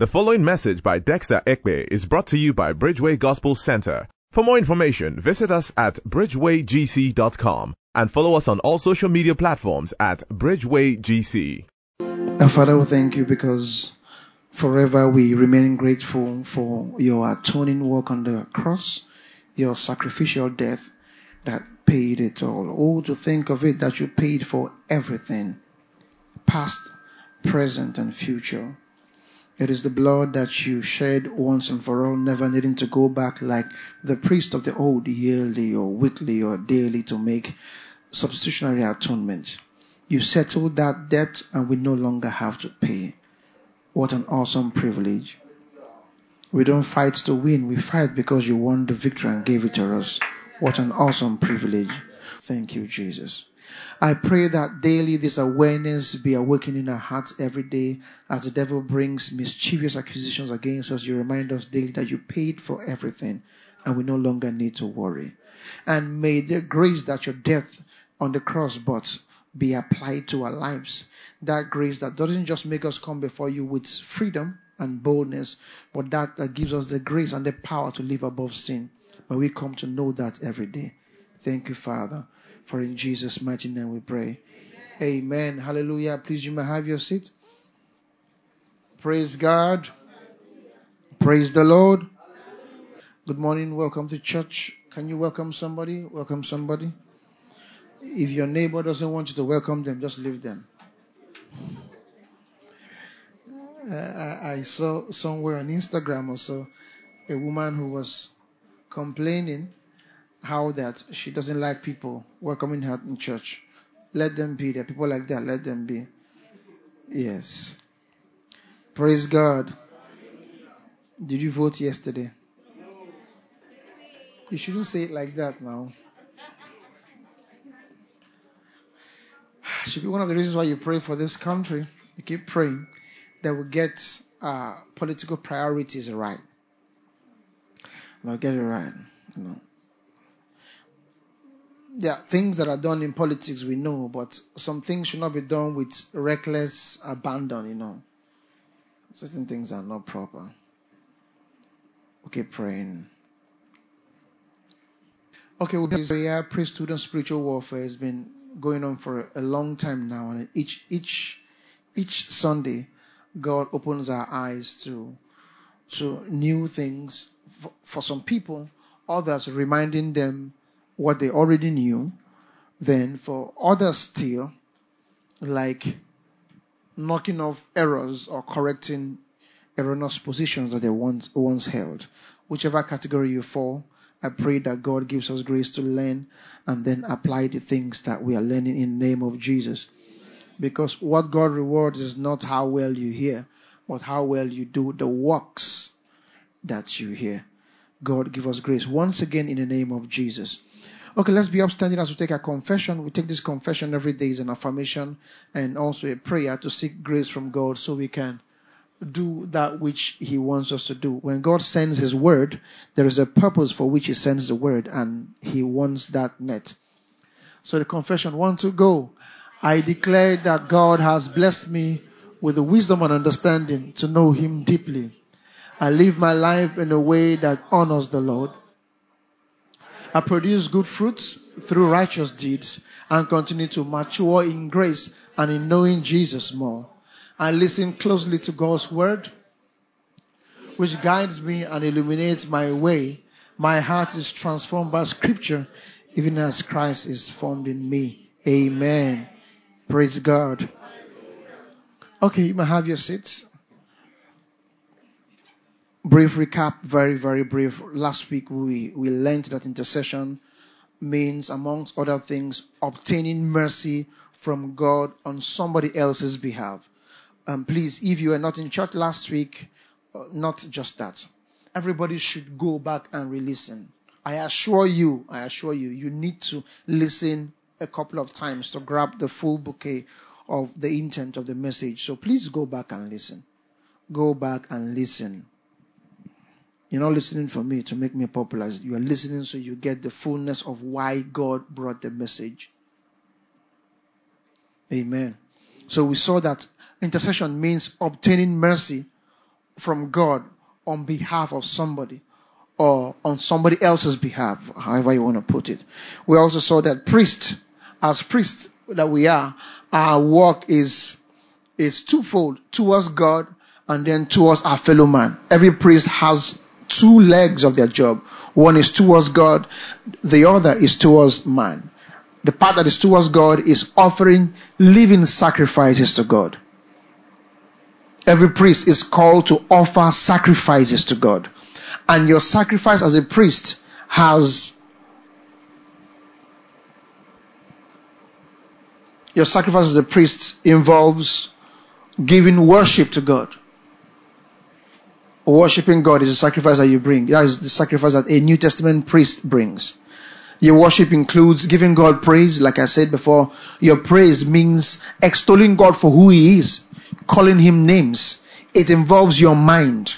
The following message by Dexter Ekpe is brought to you by Bridgeway Gospel Center. For more information, visit us at bridgewaygc.com and follow us on all social media platforms at BridgewayGC. Our Father, we thank you because forever we remain grateful for your atoning work on the cross, your sacrificial death that paid it all. Oh, to think of it that you paid for everything, past, present, and future. It is the blood that you shed once and for all, never needing to go back like the priest of the old yearly or weekly or daily to make substitutionary atonement. You settled that debt and we no longer have to pay. What an awesome privilege. We don't fight to win, we fight because you won the victory and gave it to us. What an awesome privilege. Thank you, Jesus. I pray that daily this awareness be awakened in our hearts every day as the devil brings mischievous accusations against us. You remind us daily that you paid for everything and we no longer need to worry. And may the grace that your death on the cross brought be applied to our lives. That grace that doesn't just make us come before you with freedom and boldness, but that gives us the grace and the power to live above sin. But we come to know that every day. Thank you, Father. For in Jesus' mighty name we pray. Amen. Hallelujah. Please, you may have your seat. Praise God. Praise the Lord. Good morning. Welcome to church. Can you welcome somebody? Welcome somebody. If your neighbor doesn't want you to welcome them, just leave them. I saw somewhere on Instagram also a woman who was complaining how that she doesn't like people welcoming her in church. Let them be. There are people like that. Let them be. Yes. Praise God. Did you vote yesterday? You shouldn't say it like that now. It should be one of the reasons why you pray for this country. You keep praying that we get political priorities right. Now get it right. Yeah, things that are done in politics we know, but some things should not be done with reckless abandon, Certain things are not proper. Okay, praying. Okay, well, prayer, priesthood, and spiritual warfare has been going on for a long time now, and each Sunday, God opens our eyes to new things for some people, others reminding them what they already knew. Then for others still, like knocking off errors or correcting erroneous positions that they once held. Whichever category you fall, I pray that God gives us grace to learn and then apply the things that we are learning in the name of Jesus. Because what God rewards is not how well you hear, but how well you do the works that you hear. God give us grace once again in the name of Jesus. Okay, let's be upstanding as we take our confession. We take this confession every day as an affirmation and also a prayer to seek grace from God so we can do that which He wants us to do. When God sends His word, there is a purpose for which He sends the word, and He wants that met. So the confession, 1, 2, go. I declare that God has blessed me with the wisdom and understanding to know Him deeply. I live my life in a way that honors the Lord. I produce good fruits through righteous deeds and continue to mature in grace and in knowing Jesus more. I listen closely to God's word, which guides me and illuminates my way. My heart is transformed by Scripture, even as Christ is formed in me. Amen. Praise God. Okay, you may have your seats. Brief recap, very, very brief. Last week we learned that intercession means, amongst other things, obtaining mercy from God on somebody else's behalf. Please, if you were not in church last week, not just that. Everybody should go back and re-listen. I assure you, you need to listen a couple of times to grab the full bouquet of the intent of the message. So please go back and listen. Go back and listen. You're not listening for me to make me popular. You are listening so you get the fullness of why God brought the message. Amen. So we saw that intercession means obtaining mercy from God on behalf of somebody or on somebody else's behalf, however you want to put it. We also saw that as priests that we are, our work is twofold, towards God and then towards our fellow man. Every priest has two legs of their job. One is towards God, the other is towards man. The part that is towards God is offering living sacrifices to God. Every priest is called to offer sacrifices to God. And your sacrifice as a priest involves giving worship to God. Worshipping God is a sacrifice that you bring. That is the sacrifice that a New Testament priest brings. Your worship includes giving God praise. Like I said before, your praise means extolling God for who He is, calling Him names. It involves your mind.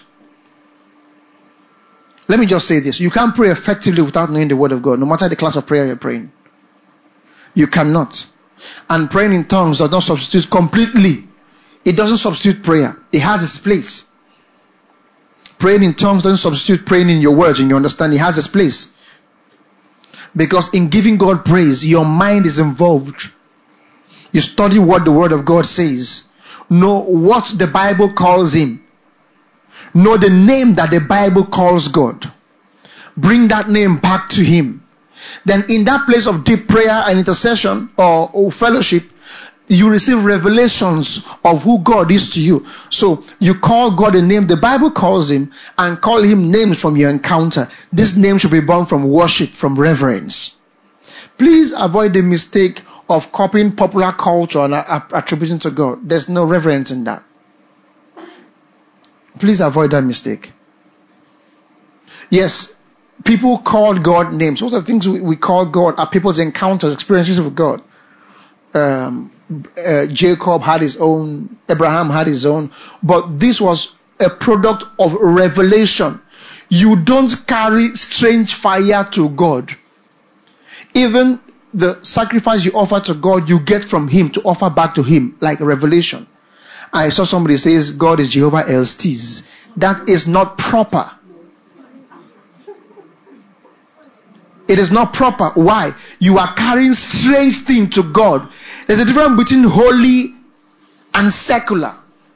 Let me just say this. You can't pray effectively without knowing the Word of God, no matter the class of prayer you're praying. You cannot. And praying in tongues does not substitute completely. It doesn't substitute prayer. It has its place. Praying in tongues doesn't substitute praying in your words and your understanding. It has its place. Because in giving God praise, your mind is involved. You study what the Word of God says. Know what the Bible calls Him. Know the name that the Bible calls God. Bring that name back to Him. Then in that place of deep prayer and intercession or fellowship, you receive revelations of who God is to you. So you call God a name the Bible calls Him and call Him names from your encounter. This name should be born from worship, from reverence. Please avoid the mistake of copying popular culture and attributing to God. There's no reverence in that. Please avoid that mistake. Yes, people call God names. Most of the things we call God are people's encounters, experiences with God. Jacob had his own, Abraham had his own, but this was a product of revelation. You don't carry strange fire to God. Even the sacrifice you offer to God, you get from Him to offer back to Him, like revelation. I saw somebody says God is Jehovah Elstis. That is not proper. It is not proper. Why? You are carrying strange thing to God. There's a difference between holy and secular.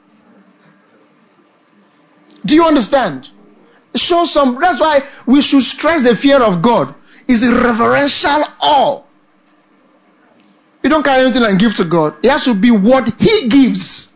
Do you understand? That's why we should stress the fear of God. It's a reverential awe. You don't carry anything and give to God. It has to be what He gives.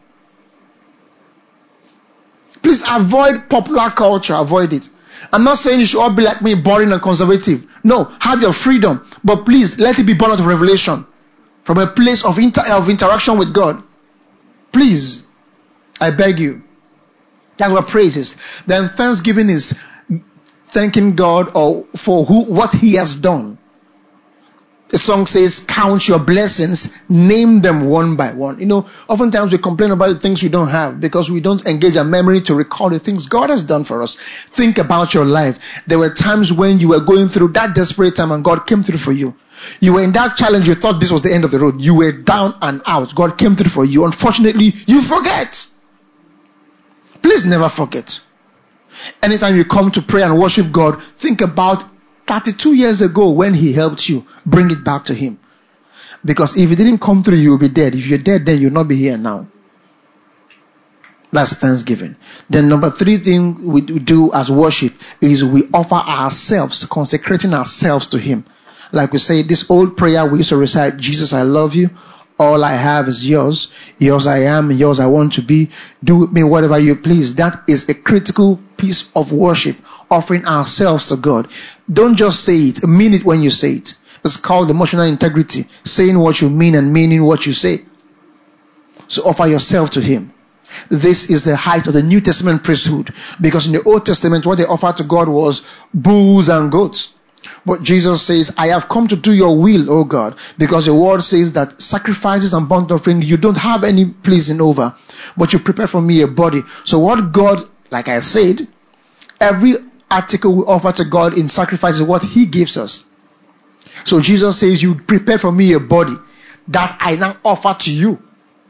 Please avoid popular culture. Avoid it. I'm not saying you should all be like me, boring and conservative. No, have your freedom. But please, let it be born out of revelation. From a place of interaction with God. Please, I beg you. That's what praise is. Then thanksgiving is thanking God for what He has done. The song says, count your blessings, name them one by one. Oftentimes we complain about the things we don't have because we don't engage our memory to recall the things God has done for us. Think about your life. There were times when you were going through that desperate time and God came through for you. You were in that challenge, you thought this was the end of the road. You were down and out. God came through for you. Unfortunately, you forget. Please never forget. Anytime you come to pray and worship God, think about 32 years ago when He helped you. Bring it back to Him. Because if He didn't come through, you'll be dead. If you're dead, then you'll not be here now. That's thanksgiving. Then number 3 thing we do as worship is we offer ourselves, consecrating ourselves to Him. Like we say, this old prayer we used to recite, Jesus, I love you. All I have is yours. Yours I am, yours I want to be. Do with me whatever you please. That is a critical piece of worship, offering ourselves to God. Don't just say it, mean it when you say it. It's called emotional integrity, saying what you mean and meaning what you say. So offer yourself to Him. This is the height of the New Testament priesthood, because in the Old Testament what they offered to God was bulls and goats. But Jesus says, I have come to do your will, O God, because the word says that sacrifices and burnt offering you don't have any pleasing over, but you prepare for me a body. So what God, like I said, every article we offer to God in sacrifice is what He gives us. So Jesus says, you prepare for me a body that I now offer to you.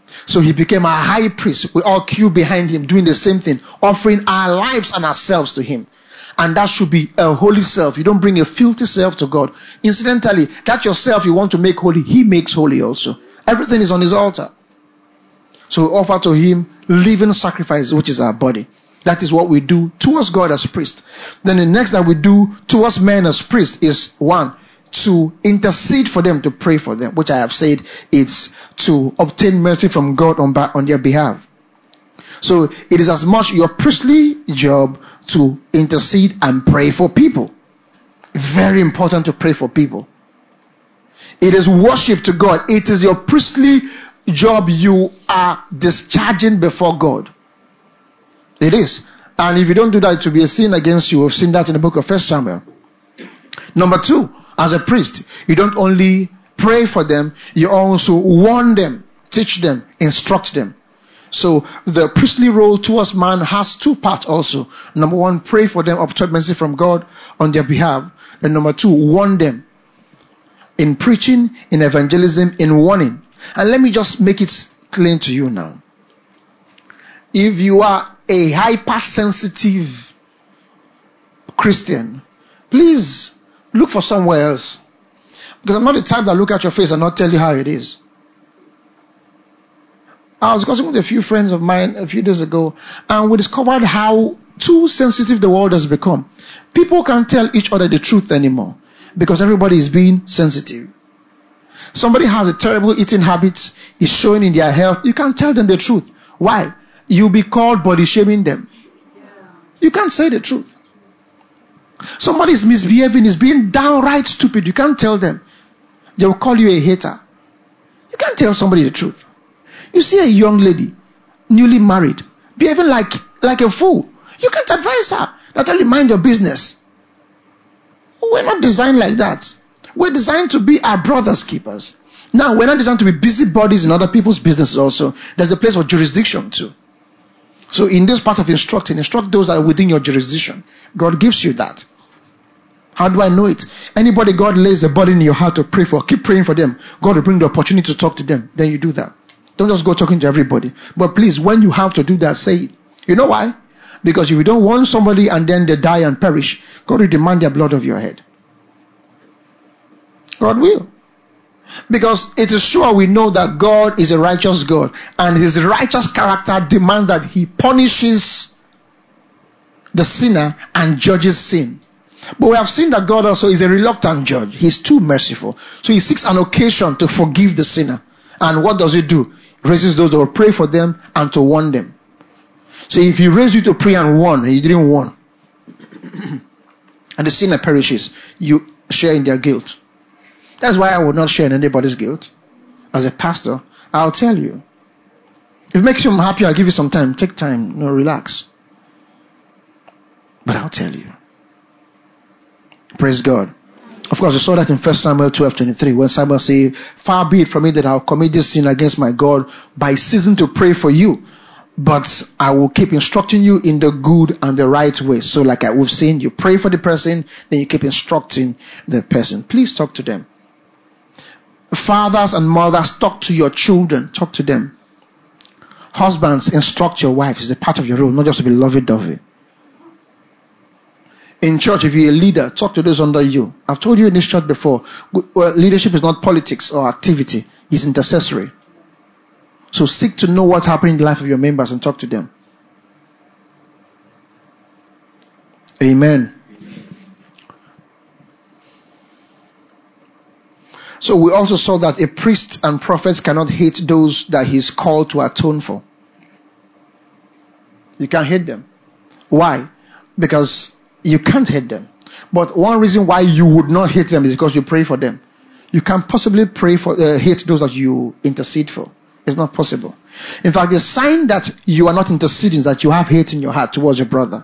So he became a high priest. We all queue behind him doing the same thing, offering our lives and ourselves to him. And that should be a holy self. You don't bring a filthy self to God. Incidentally, that yourself you want to make holy, he makes holy also. Everything is on his altar. So we offer to him living sacrifice, which is our body. That is what we do towards God as priest. Then the next that we do towards men as priest is one, to intercede for them, to pray for them, which I have said it's to obtain mercy from God on their behalf. So it is as much your priestly job to intercede and pray for people. Very important to pray for people. It is worship to God. It is your priestly job you are discharging before God. It is. And if you don't do that, it will be a sin against you. We've seen that in the book of 1 Samuel. Number 2, as a priest, you don't only pray for them, you also warn them, teach them, instruct them. So the priestly role towards man has 2 parts also. Number 1, pray for them, obtain mercy from God on their behalf. And number 2, warn them in preaching, in evangelism, in warning. And let me just make it clear to you now. If you are a hypersensitive Christian, please look for somewhere else. Because I'm not the type that look at your face and not tell you how it is. I was discussing with a few friends of mine a few days ago, and we discovered how too sensitive the world has become. People can't tell each other the truth anymore because everybody is being sensitive. Somebody has a terrible eating habit, is showing in their health. You can't tell them the truth. Why? You'll be called body shaming them. You can't say the truth. Somebody is misbehaving, is being downright stupid. You can't tell them. They will call you a hater. You can't tell somebody the truth. You see a young lady, newly married, behaving like a fool. You can't advise her. Not only mind your business. We're not designed like that. We're designed to be our brother's keepers. Now, we're not designed to be busybodies in other people's businesses also. There's a place for jurisdiction too. So in this part of instructing, instruct those that are within your jurisdiction. God gives you that. How do I know it? Anybody God lays a burden in your heart to pray for, keep praying for them. God will bring the opportunity to talk to them. Then you do that. Don't just go talking to everybody. But please, when you have to do that, say it. You know why? Because if you don't want somebody and then they die and perish, God will demand their blood of your head. God will. Because it is sure we know that God is a righteous God, and his righteous character demands that he punishes the sinner and judges sin. But we have seen that God also is a reluctant judge. He's too merciful. So he seeks an occasion to forgive the sinner. And what does he do? He raises those that will pray for them and to warn them. So if he raised you to pray and warn, and you didn't warn, and the sinner perishes, you share in their guilt. That's why I will not share in anybody's guilt. As a pastor, I'll tell you. If it makes you happy, I'll give you some time. Take time. Relax. But I'll tell you. Praise God. Of course, we saw that in 1 Samuel 12:23, when Samuel said, "Far be it from me that I'll commit this sin against my God by ceasing to pray for you, but I will keep instructing you in the good and the right way." So like we've seen, you pray for the person, then you keep instructing the person. Please talk to them. Fathers and mothers, talk to your children. Talk to them. Husbands, instruct your wives. It's a part of your role, not just to be lovey-dovey. In church, if you're a leader, talk to those under you. I've told you in this church before, leadership is not politics or activity. It's intercessory. So seek to know what's happening in the life of your members and talk to them. Amen. So we also saw that a priest and prophet cannot hate those that he's called to atone for. You can't hate them. Why? Because you can't hate them. But one reason why you would not hate them is because you pray for them. You can't possibly hate those that you intercede for. It's not possible. In fact, the sign that you are not interceding is that you have hate in your heart towards your brother.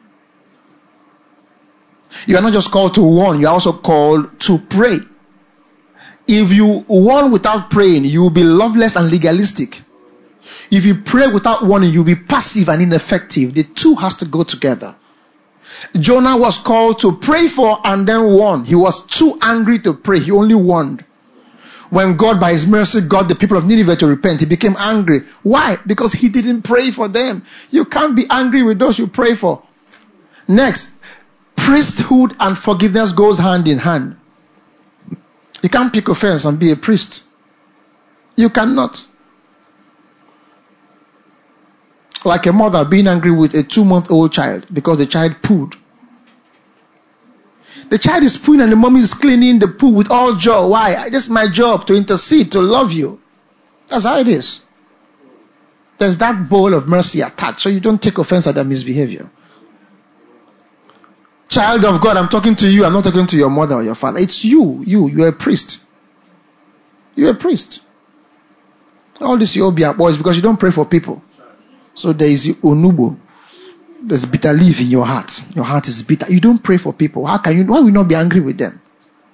You are not just called to warn, you are also called to pray. If you warn without praying, you will be loveless and legalistic. If you pray without warning, you will be passive and ineffective. The two has to go together. Jonah was called to pray for and then warn. He was too angry to pray. He only warned. When God, by his mercy, got the people of Nineveh to repent, he became angry. Why? Because he didn't pray for them. You can't be angry with those you pray for. Next, priesthood and forgiveness goes hand in hand. You can't pick offense and be a priest. You cannot. Like a mother being angry with a 2-month-old child because the child pooed. The child is pooing and the mommy is cleaning the poo with all joy. Why? This is my job, to intercede, to love you. That's how it is. There's that bowl of mercy attached, so you don't take offense at that misbehavior. Child of God, I'm talking to you. I'm not talking to your mother or your father. It's you. You're a priest. You're a priest. All this Yobia boys because you don't pray for people. So there is onubo. There's bitter leaf in your heart. Your heart is bitter. You don't pray for people. Why will you not be angry with them?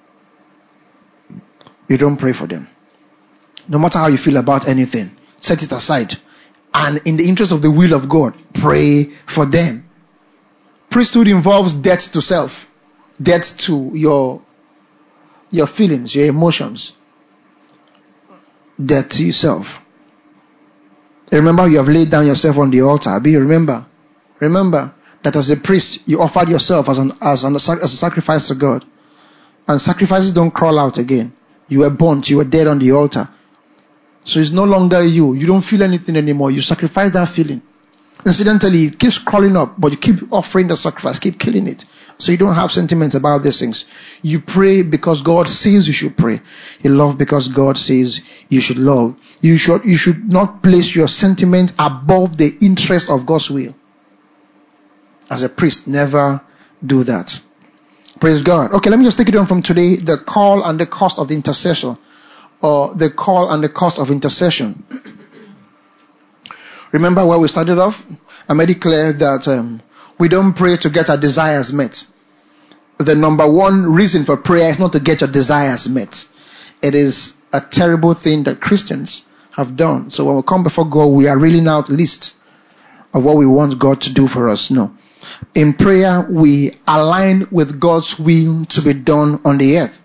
You don't pray for them. No matter how you feel about anything, set it aside. And in the interest of the will of God, pray for them. Priesthood involves death to self. Death to your feelings, your emotions. Death to yourself. Remember, you have laid down yourself on the altar. Remember that as a priest, you offered yourself as a sacrifice to God. And sacrifices don't crawl out again. You were burnt. You were dead on the altar. So it's no longer you. You don't feel anything anymore. You sacrifice that feeling. Incidentally, it keeps crawling up, but you keep offering the sacrifice, keep killing it. So you don't have sentiments about these things. You pray because God says you should pray. You love because God says you should love. You should not place your sentiments above the interest of God's will. As a priest, never do that. Praise God. Okay, let me just take it on from today. The call and the cost of the intercessor. Or the call and the cost of intercession. Remember where we started off? I made it clear that we don't pray to get our desires met. The number one reason for prayer is not to get your desires met. It is a terrible thing that Christians have done. So when we come before God, we are reeling out a list of what we want God to do for us. No. In prayer, we align with God's will to be done on the earth.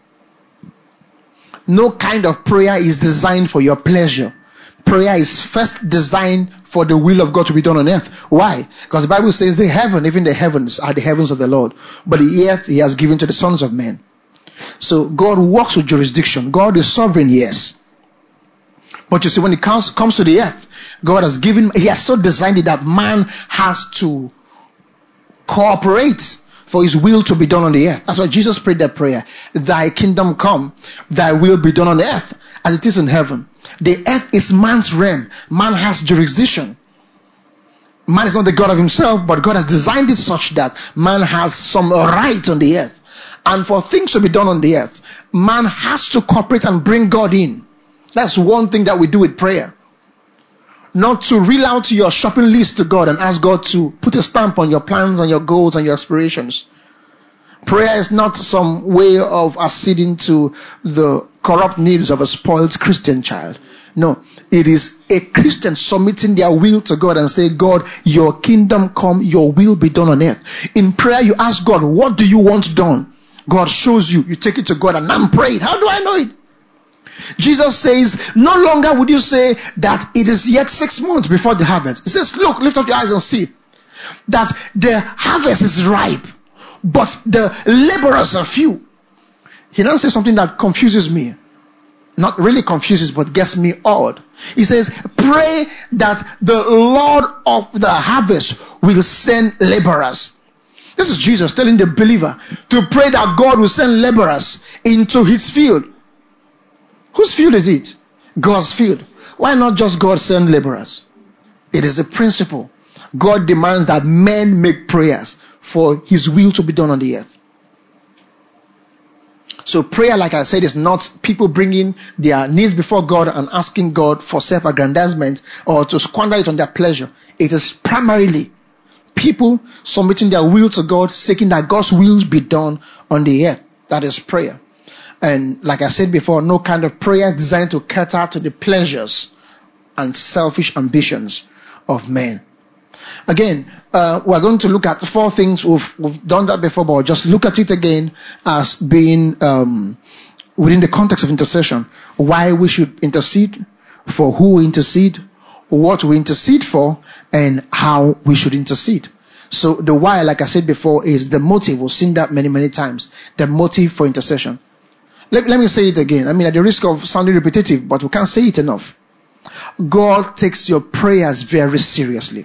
No kind of prayer is designed for your pleasure. Prayer is first designed for the will of God to be done on earth. Why? Because the Bible says even the heavens are the heavens of the Lord. But the earth he has given to the sons of men. So God works with jurisdiction. God is sovereign, yes. But you see, when it comes to the earth, God has he has so designed it that man has to cooperate for his will to be done on the earth. That's why Jesus prayed that prayer. Thy kingdom come, thy will be done on the earth as it is in heaven. The earth is man's realm. Man has jurisdiction. Man is not the God of himself, but God has designed it such that man has some right on the earth. And for things to be done on the earth, man has to cooperate and bring God in. That's one thing that we do with prayer. Not to reel out your shopping list to God and ask God to put a stamp on your plans and your goals and your aspirations. Prayer is not some way of acceding to the corrupt needs of a spoiled Christian child. No, it is a Christian submitting their will to God and say, God, your kingdom come, your will be done on earth. In prayer, you ask God, what do you want done? God shows you. You take it to God and I'm praying. How do I know it? Jesus says, no longer would you say that it is yet 6 months before the harvest. He says, look, lift up your eyes and see that the harvest is ripe, but the laborers are few. He now says something that confuses me. Not really confuses, but gets me awed. He says, pray that the Lord of the harvest will send laborers. This is Jesus telling the believer to pray that God will send laborers into his field. Whose field is it? God's field. Why not just God send laborers? It is a principle. God demands that men make prayers for his will to be done on the earth. So prayer, like I said, is not people bringing their needs before God and asking God for self-aggrandizement or to squander it on their pleasure. It is primarily people submitting their will to God, seeking that God's will be done on the earth. That is prayer. And like I said before, no kind of prayer is designed to cater to the pleasures and selfish ambitions of men. Again, we're going to look at 4 things. We've done that before, but we'll just look at it again as being within the context of intercession, why we should intercede, for who we intercede, what we intercede for, and how we should intercede. So the why, like I said before, is the motive. We've seen that many, many times. The motive for intercession. Let me say it again. I mean, at the risk of sounding repetitive, but we can't say it enough. God takes your prayers very seriously.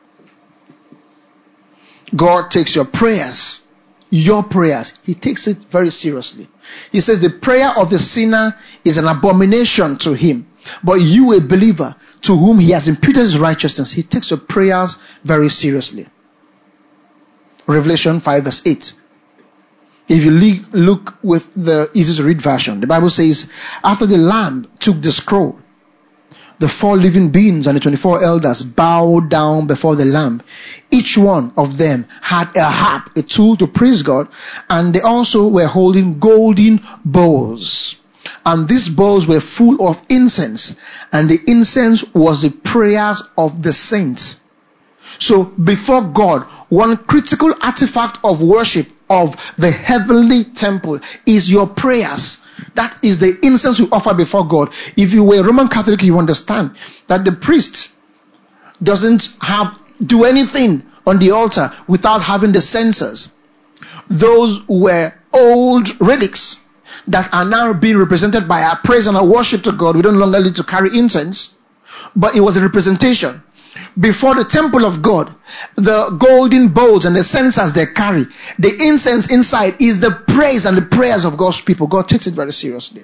God takes your prayers, He takes it very seriously. He says the prayer of the sinner is an abomination to Him. But you, a believer, to whom He has imputed His righteousness, He takes your prayers very seriously. Revelation 5 verse 8. If you look with the easy to read version, the Bible says, after the Lamb took the scroll, the 4 living beings and the 24 elders bowed down before the Lamb. Each one of them had a harp, a tool to praise God, and they also were holding golden bowls. And these bowls were full of incense, and the incense was the prayers of the saints. So before God, one critical artifact of worship of the heavenly temple is your prayers. That is the incense you offer before God. If you were a Roman Catholic, you understand that the priest doesn't do anything on the altar without having the censers. Those were old relics that are now being represented by our praise and our worship to God. We don't longer need to carry incense, but it was a representation. Before the temple of God, the golden bowls and the censers they carry, the incense inside is the praise and the prayers of God's people. God takes it very seriously.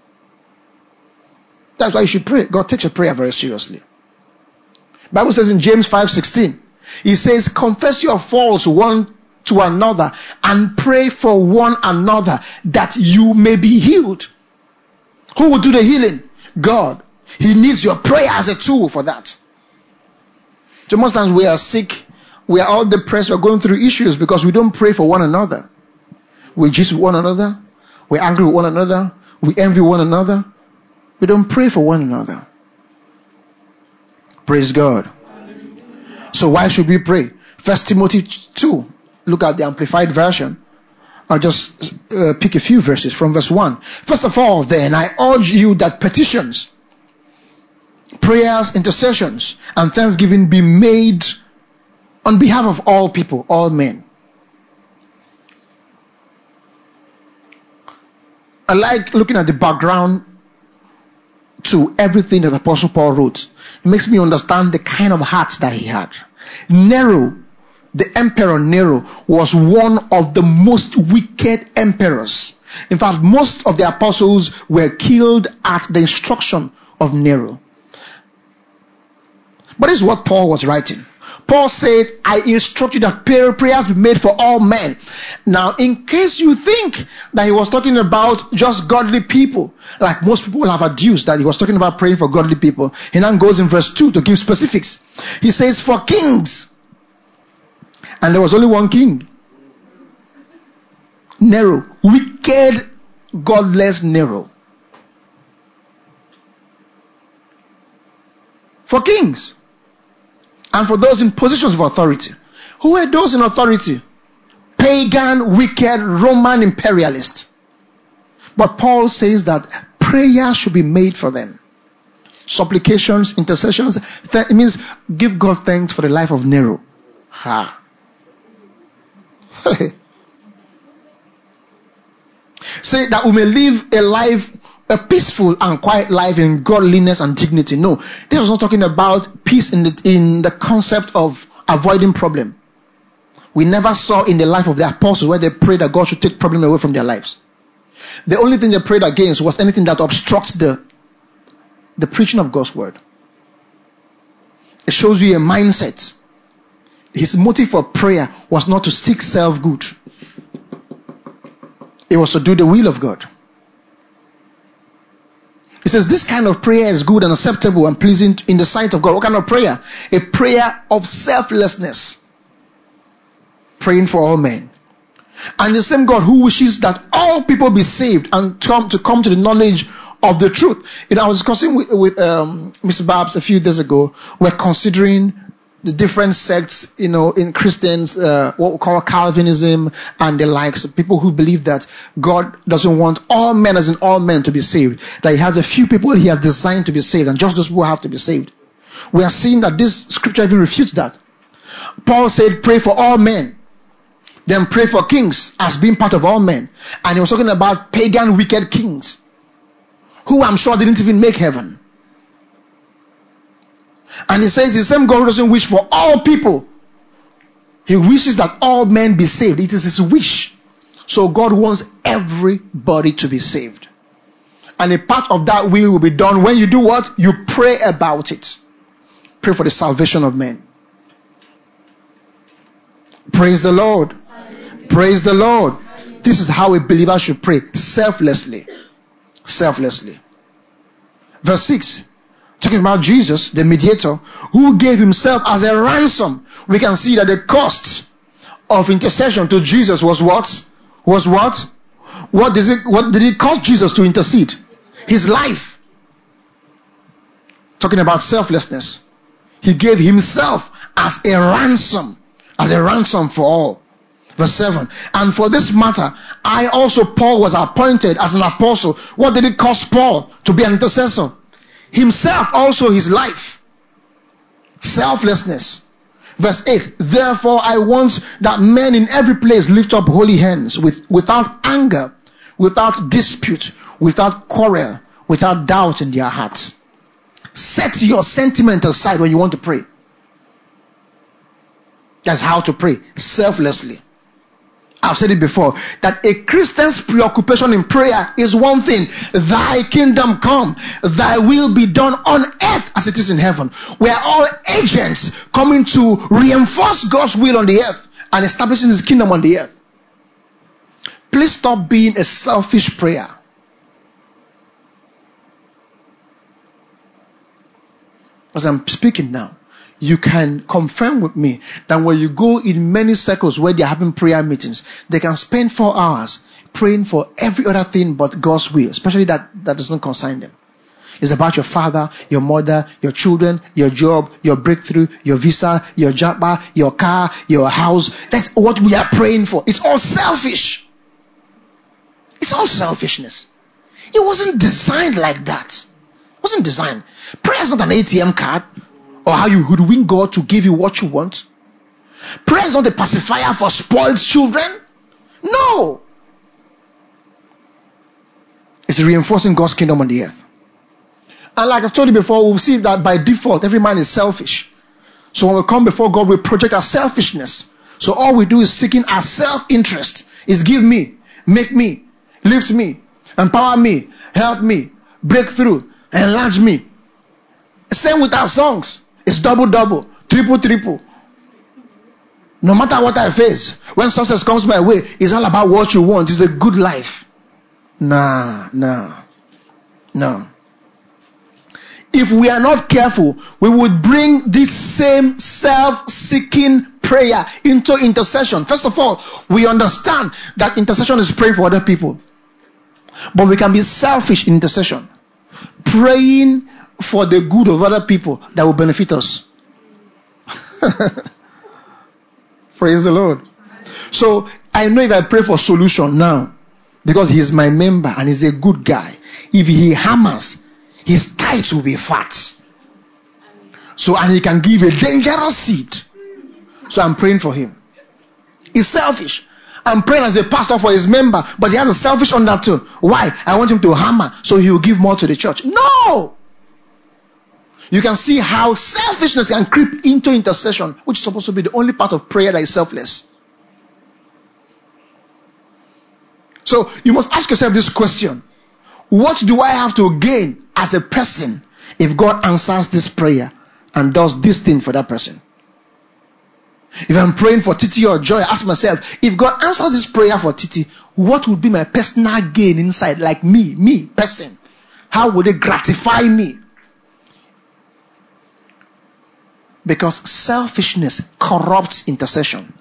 That's why you should pray. God takes your prayer very seriously. The Bible says in James 5:16, He says, confess your faults one to another and pray for one another that you may be healed. Who will do the healing? God. He needs your prayer as a tool for that. So most times we are sick, we are all depressed, we are going through issues because we don't pray for one another. We gist with one another, we're angry with one another, we envy one another. We don't pray for one another. Praise God. So why should we pray? 1 Timothy 2, look at the Amplified Version. I'll just pick a few verses from verse 1. First of all, then, I urge you that petitions, prayers, intercessions, and thanksgiving be made on behalf of all people, all men. I like looking at the background to everything that Apostle Paul wrote. It makes me understand the kind of heart that he had. Nero, the Emperor Nero, was one of the most wicked emperors. In fact, most of the apostles were killed at the instruction of Nero. But this is what Paul was writing. Paul said, I instruct you that prayers be made for all men. Now, in case you think that he was talking about just godly people, like most people have adduced that he was talking about praying for godly people, he now goes in verse 2 to give specifics. He says, for kings. And there was only one king. Nero. Wicked, godless Nero. For kings. And for those in positions of authority. Who were those in authority? Pagan, wicked, Roman imperialists. But Paul says that prayer should be made for them. Supplications, intercessions. It means give God thanks for the life of Nero. Say that we may live a life, a peaceful and quiet life in godliness and dignity. No, this was not talking about peace in the concept of avoiding problem. We never saw in the life of the apostles where they prayed that God should take problem away from their lives. The only thing they prayed against was anything that obstructs the preaching of God's word. It shows you a mindset. His motive for prayer was not to seek self-good. It was to do the will of God. He says this kind of prayer is good and acceptable and pleasing in the sight of God. What kind of prayer? A prayer of selflessness. Praying for all men. And the same God who wishes that all people be saved and come to the knowledge of the truth. I was discussing with Mr. Babs a few days ago. We're considering the different sects, in Christians, what we call Calvinism and the likes, people who believe that God doesn't want all men, as in all men, to be saved. That he has a few people he has designed to be saved, and just those people have to be saved. We are seeing that this scripture even refutes that. Paul said, pray for all men. Then pray for kings as being part of all men. And he was talking about pagan, wicked kings, who I'm sure didn't even make heaven. And he says the same God who doesn't wish for all people. He wishes that all men be saved. It is his wish. So God wants everybody to be saved. And a part of that will be done when you do what? You pray about it. Pray for the salvation of men. Praise the Lord. Praise the Lord. This is how a believer should pray. Selflessly. Selflessly. Verse 6. Talking about Jesus, the mediator, who gave himself as a ransom. We can see that the cost of intercession to Jesus was what? Was what? What did it cost Jesus to intercede? His life. Talking about selflessness. He gave himself as a ransom. As a ransom for all. Verse 7. And for this matter, I also, Paul, was appointed as an apostle. What did it cost Paul to be an intercessor? Himself, also his life. Selflessness. Verse 8. Therefore I want that men in every place lift up holy hands without anger, without dispute, without quarrel, without doubt in their hearts. Set your sentiment aside when you want to pray. That's how to pray. Selflessly. I've said it before, that a Christian's preoccupation in prayer is one thing. Thy kingdom come, thy will be done on earth as it is in heaven. We are all agents coming to reinforce God's will on the earth and establishing his kingdom on the earth. Please stop being a selfish prayer. As I'm speaking now, you can confirm with me that when you go in many circles where they're having prayer meetings, they can spend 4 hours praying for every other thing but God's will, especially that doesn't concern them. It's about your father, your mother, your children, your job, your breakthrough, your visa, your job, your car, your house. That's what we are praying for. It's all selfish. It's all selfishness. It wasn't designed like that. It wasn't designed. Prayer is not an ATM card. Or how you hoodwink God to give you what you want. Prayer is not a pacifier for spoiled children. No. It's reinforcing God's kingdom on the earth. And like I've told you before, we'll see that by default, every man is selfish. So when we come before God, we project our selfishness. So all we do is seeking our self-interest. Is give me, make me, lift me, empower me, help me, break through, enlarge me. Same with our songs. It's double, double, triple, triple. No matter what I face, when success comes my way, it's all about what you want. It's a good life. No. If we are not careful, we would bring this same self-seeking prayer into intercession. First of all, we understand that intercession is praying for other people. But we can be selfish in intercession. Praying for the good of other people that will benefit us. Praise the Lord. So I know if I pray for solution now, because he is my member and he's a good guy, if he hammers, his tithe will be fat. So, and he can give a dangerous seed. So I'm praying for him. He's selfish. I'm praying as a pastor for his member, but he has a selfish undertone. Why? I want him to hammer so he will give more to the church. No! You can see how selfishness can creep into intercession, which is supposed to be the only part of prayer that is selfless. So you must ask yourself this question. What do I have to gain as a person if God answers this prayer and does this thing for that person? If I'm praying for Titi or Joy, I ask myself, if God answers this prayer for Titi, what would be my personal gain inside? Like me, person. How would it gratify me? Because selfishness corrupts intercession.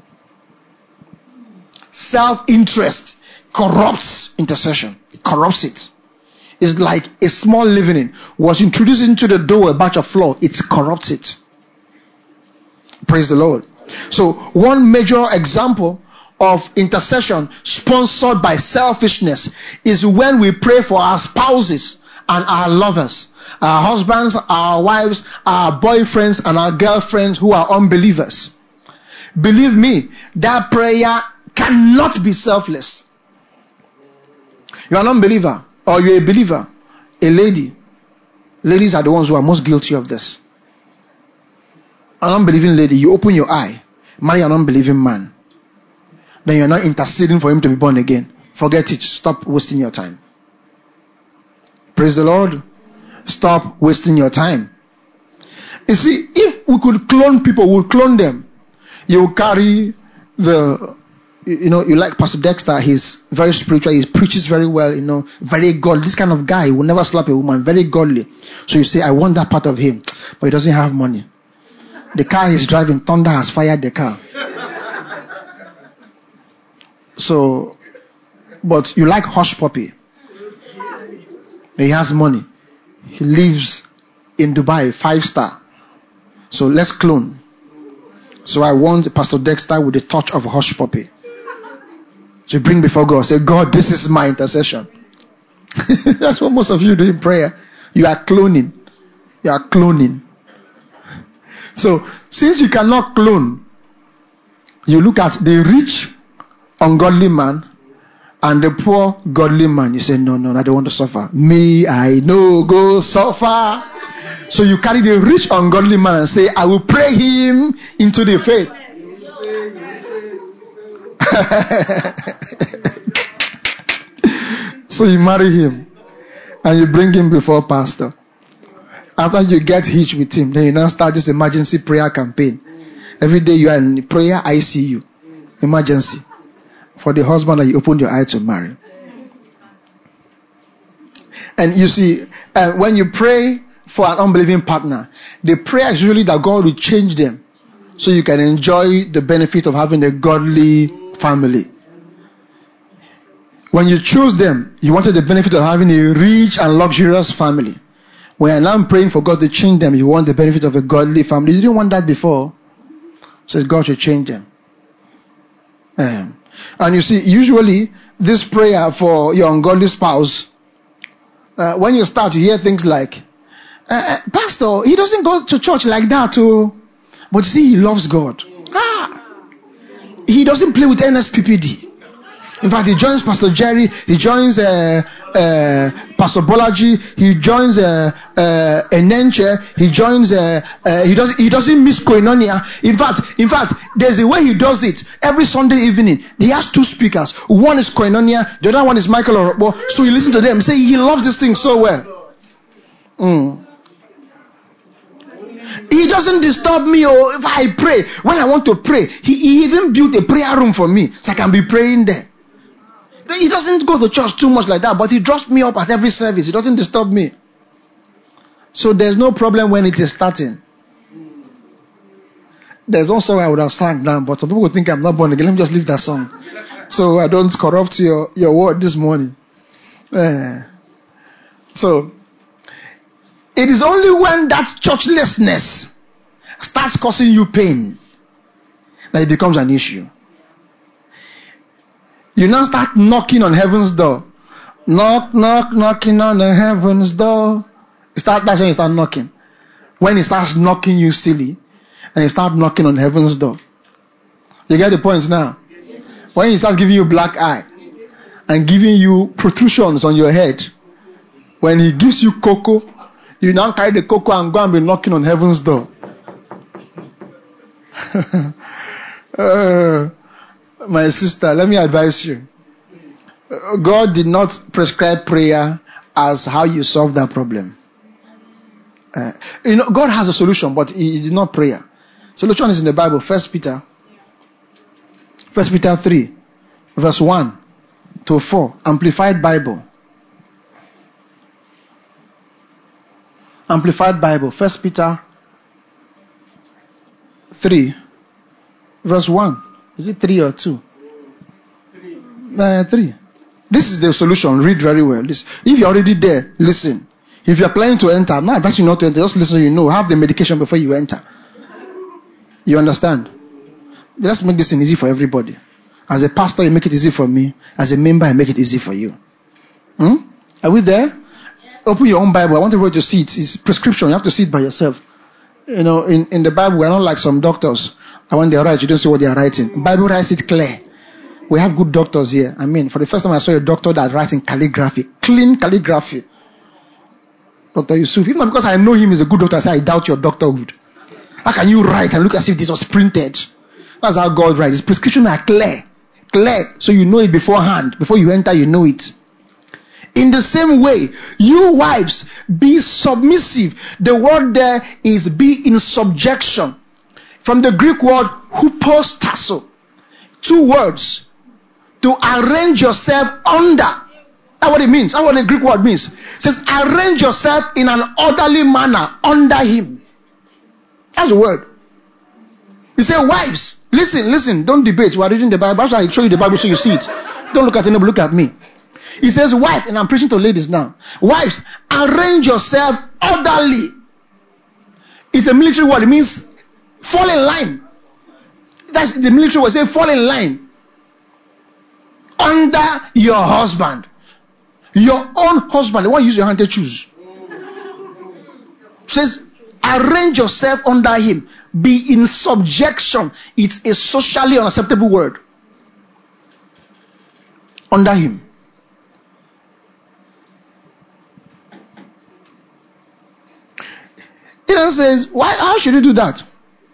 Self-interest corrupts intercession. It corrupts it. It's like a small leavening was introduced into the dough, a batch of flour. It corrupts it. Praise the Lord. So one major example of intercession sponsored by selfishness is when we pray for our spouses and our lovers, our husbands, our wives, our boyfriends, and our girlfriends who are unbelievers. Believe me, that prayer cannot be selfless. You are an unbeliever or you're a believer, a lady. Ladies are the ones who are most guilty of this. An unbelieving lady, you open your eye, marry an unbelieving man. Then you're not interceding for him to be born again. Forget it. Stop wasting your time. Praise the Lord. Stop wasting your time. You see, if we could clone people, we would clone them. You carry you like Pastor Dexter, he's very spiritual, he preaches very well, very godly. This kind of guy, he will never slap a woman, very godly. So you say, I want that part of him, but he doesn't have money. The car he's driving, thunder has fired the car. So, but you like Hush Puppy. He has money. He lives in Dubai, 5-star. So let's clone. So I want Pastor Dexter with the touch of Hush Puppy. So you bring before God, say, God, this is my intercession. That's what most of you do in prayer. You are cloning. You are cloning. So, since you cannot clone, you look at the rich, ungodly man and the poor, godly man. You say, no, I don't want to suffer. Me, I no go suffer. So you carry the rich, ungodly man and say, I will pray him into the faith. So you marry him and you bring him before pastor. After you get hitched with him, then you now start this emergency prayer campaign. Every day you are in prayer ICU. Emergency. For the husband that you opened your eye to marry. And you see, when you pray for an unbelieving partner, the prayer is usually that God will change them so you can enjoy the benefit of having a godly family. When you choose them, you wanted the benefit of having a rich and luxurious family. When I'm praying for God to change them, you want the benefit of a godly family. You didn't want that before. So God should change them. And you see, usually this prayer for your ungodly spouse, when you start to hear things like, Pastor, he doesn't go to church like that, but you see, he loves God. He doesn't play with NSPPD. In fact, he joins Pastor Jerry, he joins Pastor Bolaji, he joins Enenche, he joins he doesn't miss Koinonia. In fact, there's a way he does it. Every Sunday evening, he has 2 speakers. One is Koinonia, the other one is Michael Orobo. So you listen to them, say he loves this thing so well. He doesn't disturb me if I pray. When I want to pray, he even built a prayer room for me so I can be praying there. He doesn't go to church too much like that, but he drops me up at every service. He doesn't disturb me. So there's no problem when it is starting. There's one song I would have sang now, but some people would think I'm not born again. Let me just leave that song, so I don't corrupt your word this morning. So it is only when that churchlessness starts causing you pain that it becomes an issue. You now start knocking on heaven's door. Knocking on the heaven's door. That's when you start knocking. When he starts knocking you silly, and you start knocking on heaven's door. You get the point now? When he starts giving you black eye and giving you protrusions on your head, when he gives you cocoa, you now carry the cocoa and go and be knocking on heaven's door. My sister, let me advise you. God did not prescribe prayer as how you solve that problem. God has a solution, but He did not prayer. Solution is in the Bible. 1 Peter 3, verse 1 to 4. Amplified Bible. Amplified Bible. 1 Peter 3, verse 1. Is it 3 or 2? 3. This is the solution. Read very well. If you're already there, listen. If you're planning to enter, I'm not advising you not to enter. Just listen so you know. Have the medication before you enter. You understand? Let's make this thing easy for everybody. As a pastor, you make it easy for me. As a member, I make it easy for you. Are we there? Open your own Bible. I want everybody to see it. It's prescription. You have to see it by yourself. You know, in the Bible, we're not like some doctors. And when they write, you don't see what they are writing. The Bible writes it clear. We have good doctors here. I mean, for the first time I saw a doctor that writes in calligraphy. Clean calligraphy. Dr. Yusuf. Even because I know him is a good doctor, I say I doubt your doctorhood. How can you write and look as if it was printed? That's how God writes. His prescriptions are clear. Clear. So you know it beforehand. Before you enter, you know it. In the same way, you wives, be submissive. The word there is be in subjection. From the Greek word hupostasso. 2 words. To arrange yourself under. That's what it means. That's what the Greek word means. It says arrange yourself in an orderly manner under him. That's the word. He said, wives, listen, don't debate. We are reading the Bible. That's why I show you the Bible so you see it. Don't look at anybody, look at me. He says, wife, and I'm preaching to ladies now. Wives, arrange yourself orderly. It's a military word. It means fall in line. That's the military word. Say fall in line. Under your husband. Your own husband. The one you use your hand to choose. It says, arrange yourself under him. Be in subjection. It's a socially unacceptable word. Under him. It then says, how should you do that?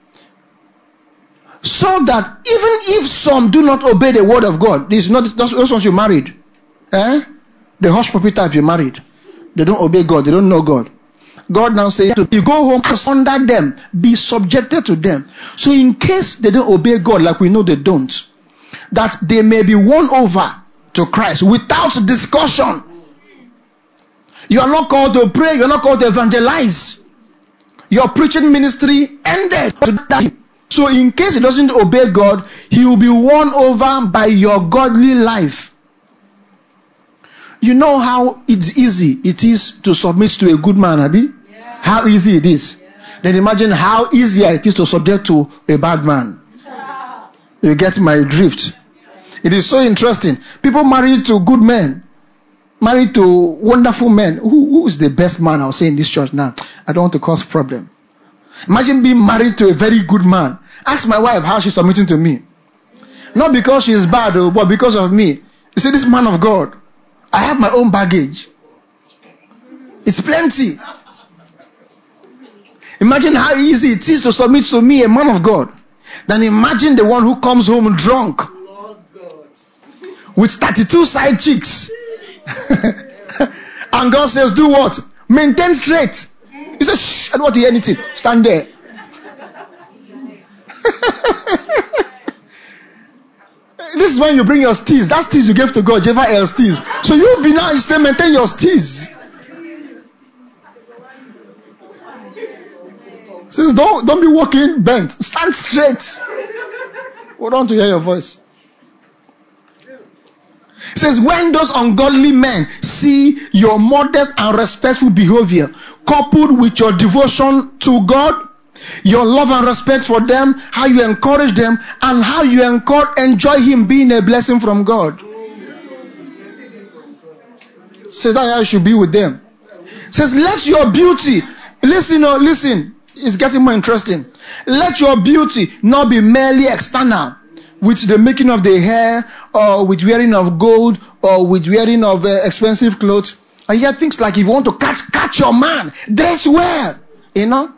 So that even if some do not obey the word of God, this is not those ones you married. The hush puppy type you married. They don't obey God, they don't know God. God now says, you go home under them, be subjected to them. So in case they don't obey God like we know they don't, that they may be won over to Christ without discussion. You are not called to pray, you are not called to evangelize. Your preaching ministry ended. So in case he doesn't obey God, he will be won over by your godly life. You know how it's easy it is to submit to a good man, Abi? Yeah. How easy it is. Yeah. Then imagine how easier it is to subject to a bad man. You get my drift. It is so interesting. People married to good men, married to wonderful men. Who is the best man I'll say in this church now? I don't want to cause problem. Imagine being married to a very good man. Ask my wife how she's submitting to me. Not because she's bad, but because of me. You see, this man of God, I have my own baggage. It's plenty. Imagine how easy it is to submit to me, a man of God. Then imagine the one who comes home drunk with 32 side chicks. And God says, do what? Maintain straight. He says, shh, I don't want to hear anything. Stand there. This is when you bring your steez. That steez you gave to God, Jehovah El steez. So you be now, you say, maintain your steez. Says, don't be walking bent. Stand straight. Hold on to hear your voice. It says, when those ungodly men see your modest and respectful behavior coupled with your devotion to God, your love and respect for them, how you encourage them, and how you enjoy him being a blessing from God. Says that's how you should be with them. Says, let your beauty, listen, it's getting more interesting. Let your beauty not be merely external, with the making of the hair, or with wearing of gold, or with wearing of expensive clothes. And yet things like if you want to catch your man, dress well, you know.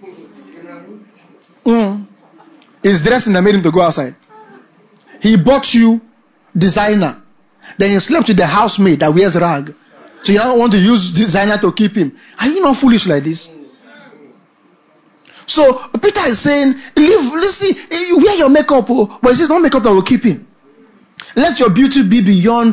He's dressing and made him to go outside. He bought you designer. Then you slept with the housemaid that wears rag. So you don't want to use designer to keep him. Are you not foolish like this? So Peter is saying, listen, wear your makeup, but he says no makeup that will keep him. Let your beauty be beyond.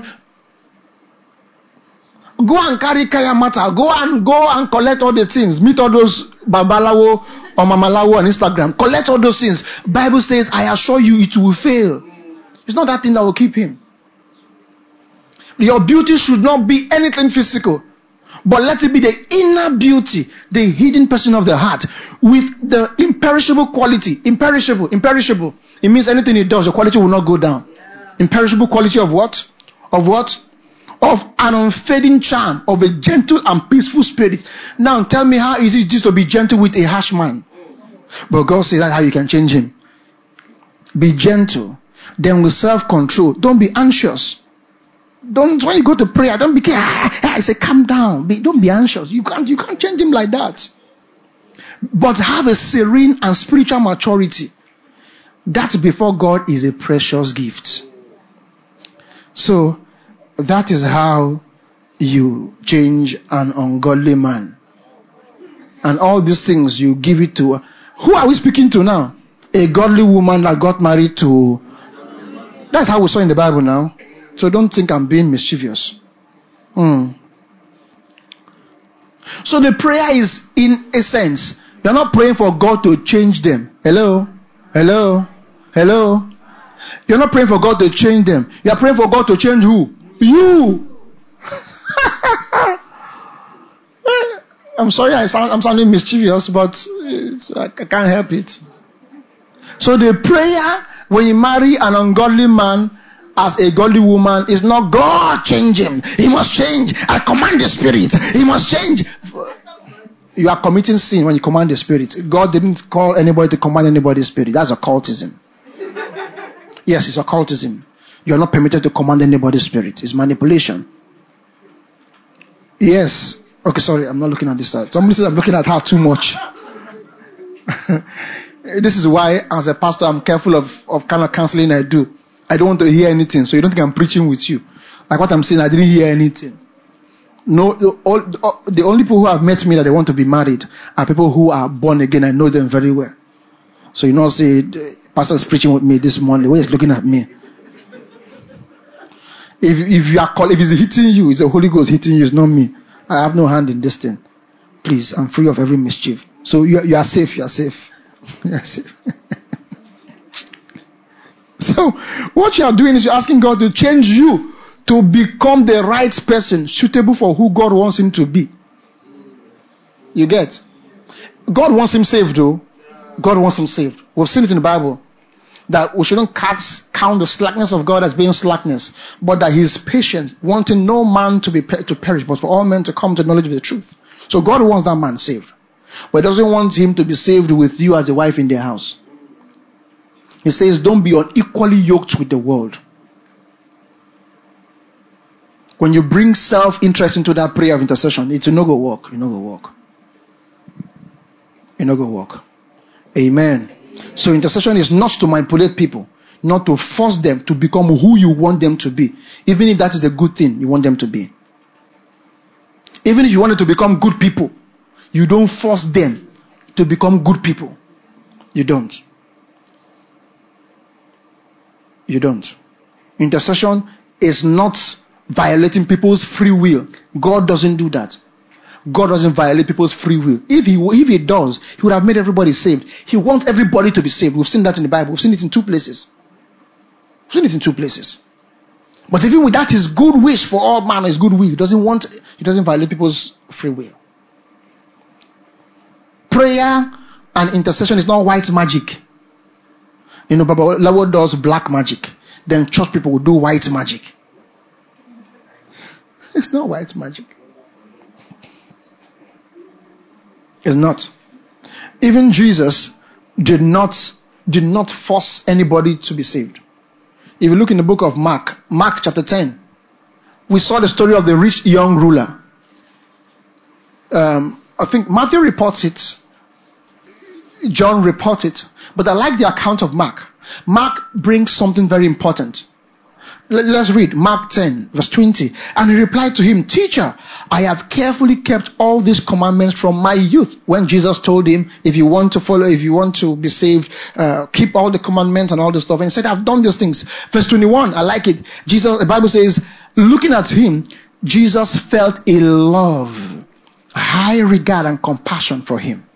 Go and carry kaya matter. Go and collect all the things. Meet all those babalawo or mamalawo on Instagram. Collect all those things. Bible says, I assure you it will fail. It's not that thing that will keep him. Your beauty should not be anything physical. But let it be the inner beauty, the hidden person of the heart, with the imperishable quality. Imperishable. It means anything it does, the quality will not go down. Imperishable quality of what? Of what? Of an unfading charm, of a gentle and peaceful spirit. Now tell me, how easy it is to be gentle with a harsh man? But God says that's how you can change him. Be gentle. Then with self-control. Don't be anxious. When you go to prayer, don't be I say calm down. Don't be anxious. You can't change him like that. But have a serene and spiritual maturity. That before God is a precious gift. So that is how you change an ungodly man. And all these things you give it to. Who are we speaking to now? A godly woman that got married to. That's how we saw in the Bible now. So don't think I'm being mischievous. So the prayer is, in a sense, you're not praying for God to change them. Hello? You're not praying for God to change them. You're praying for God to change who? You. I'm sorry I'm sounding mischievous, but I can't help it. So the prayer when you marry an ungodly man as a godly woman is not God change him. He must change. I command the spirit. He must change. You are committing sin when you command the spirit. God didn't call anybody to command anybody's spirit. That's occultism. Yes, it's occultism. You are not permitted to command anybody's spirit. It's manipulation. Yes. Okay, sorry, I'm not looking at this side. Somebody says I'm looking at her too much. This is why, as a pastor, I'm careful of kind of counseling I do. I don't want to hear anything, so you don't think I'm preaching with you. Like what I'm saying, I didn't hear anything. No, the only people who have met me that they want to be married are people who are born again. I know them very well. So you know, say, the pastor is preaching with me this morning. Where he's looking at me. If he's hitting you, it's the Holy Ghost hitting you. It's not me. I have no hand in this thing. Please, I'm free of every mischief. So you are safe. You are safe. You are safe. So what you are doing is you're asking God to change you to become the right person suitable for who God wants him to be. You get? God wants him saved though. God wants him saved. We've seen it in the Bible that we shouldn't count the slackness of God as being slackness, but that he is patient, wanting no man to perish, but for all men to come to the knowledge of the truth. So God wants that man saved, but he doesn't want him to be saved with you as a wife in their house. He says, don't be unequally yoked with the world. When you bring self-interest into that prayer of intercession, it's no go walk. You no go walk. You no go walk. Amen. So intercession is not to manipulate people, not to force them to become who you want them to be, even if that is a good thing you want them to be. Even if you want them to become good people, you don't force them to become good people. You don't. You don't. Intercession is not violating people's free will. God doesn't do that. God doesn't violate people's free will. If he does, he would have made everybody saved. He wants everybody to be saved. We've seen that in the Bible. We've seen it in two places. But even with that, his good wish for all man is good will. He doesn't violate people's free will. Prayer and intercession is not white magic. You know, Babalawo does black magic. Then church people will do white magic. It's not white magic. It's not. Even Jesus did not force anybody to be saved. If you look in the book of Mark chapter 10, we saw the story of the rich young ruler. I think Matthew reports it. John reports it. But I like the account of Mark. Mark brings something very important. Let's read Mark 10 verse 20. And he replied to him, "Teacher, I have carefully kept all these commandments from my youth." When Jesus told him, if you want to be saved, keep all the commandments and all the stuff. And he said, "I've done these things." Verse 21, I like it. The Bible says, looking at him, Jesus felt a love, high regard and compassion for him.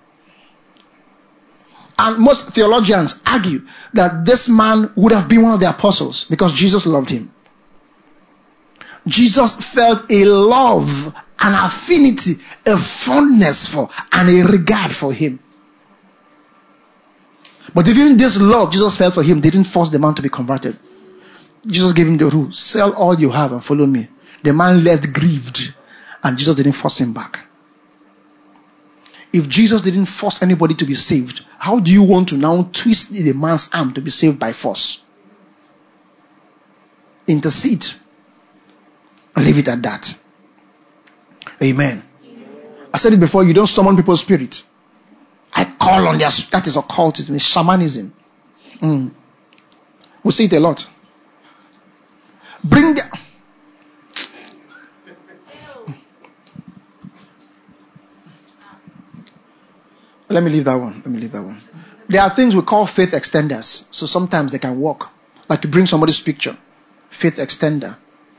And most theologians argue that this man would have been one of the apostles because Jesus loved him. Jesus felt a love, an affinity, a fondness for, and a regard for him. But even this love Jesus felt for him didn't force the man to be converted. Jesus gave him the rule: sell all you have and follow me. The man left grieved, and Jesus didn't force him back. If Jesus didn't force anybody to be saved, how do you want to now twist the man's arm to be saved by force? Intercede. Leave it at that. Amen. I said it before, you don't summon people's spirit. I call on their spirit. That is occultism, it's shamanism. We see it a lot. Bring the... Let me leave that one. There are things we call faith extenders. So sometimes they can work. Like you bring somebody's picture. Faith extender.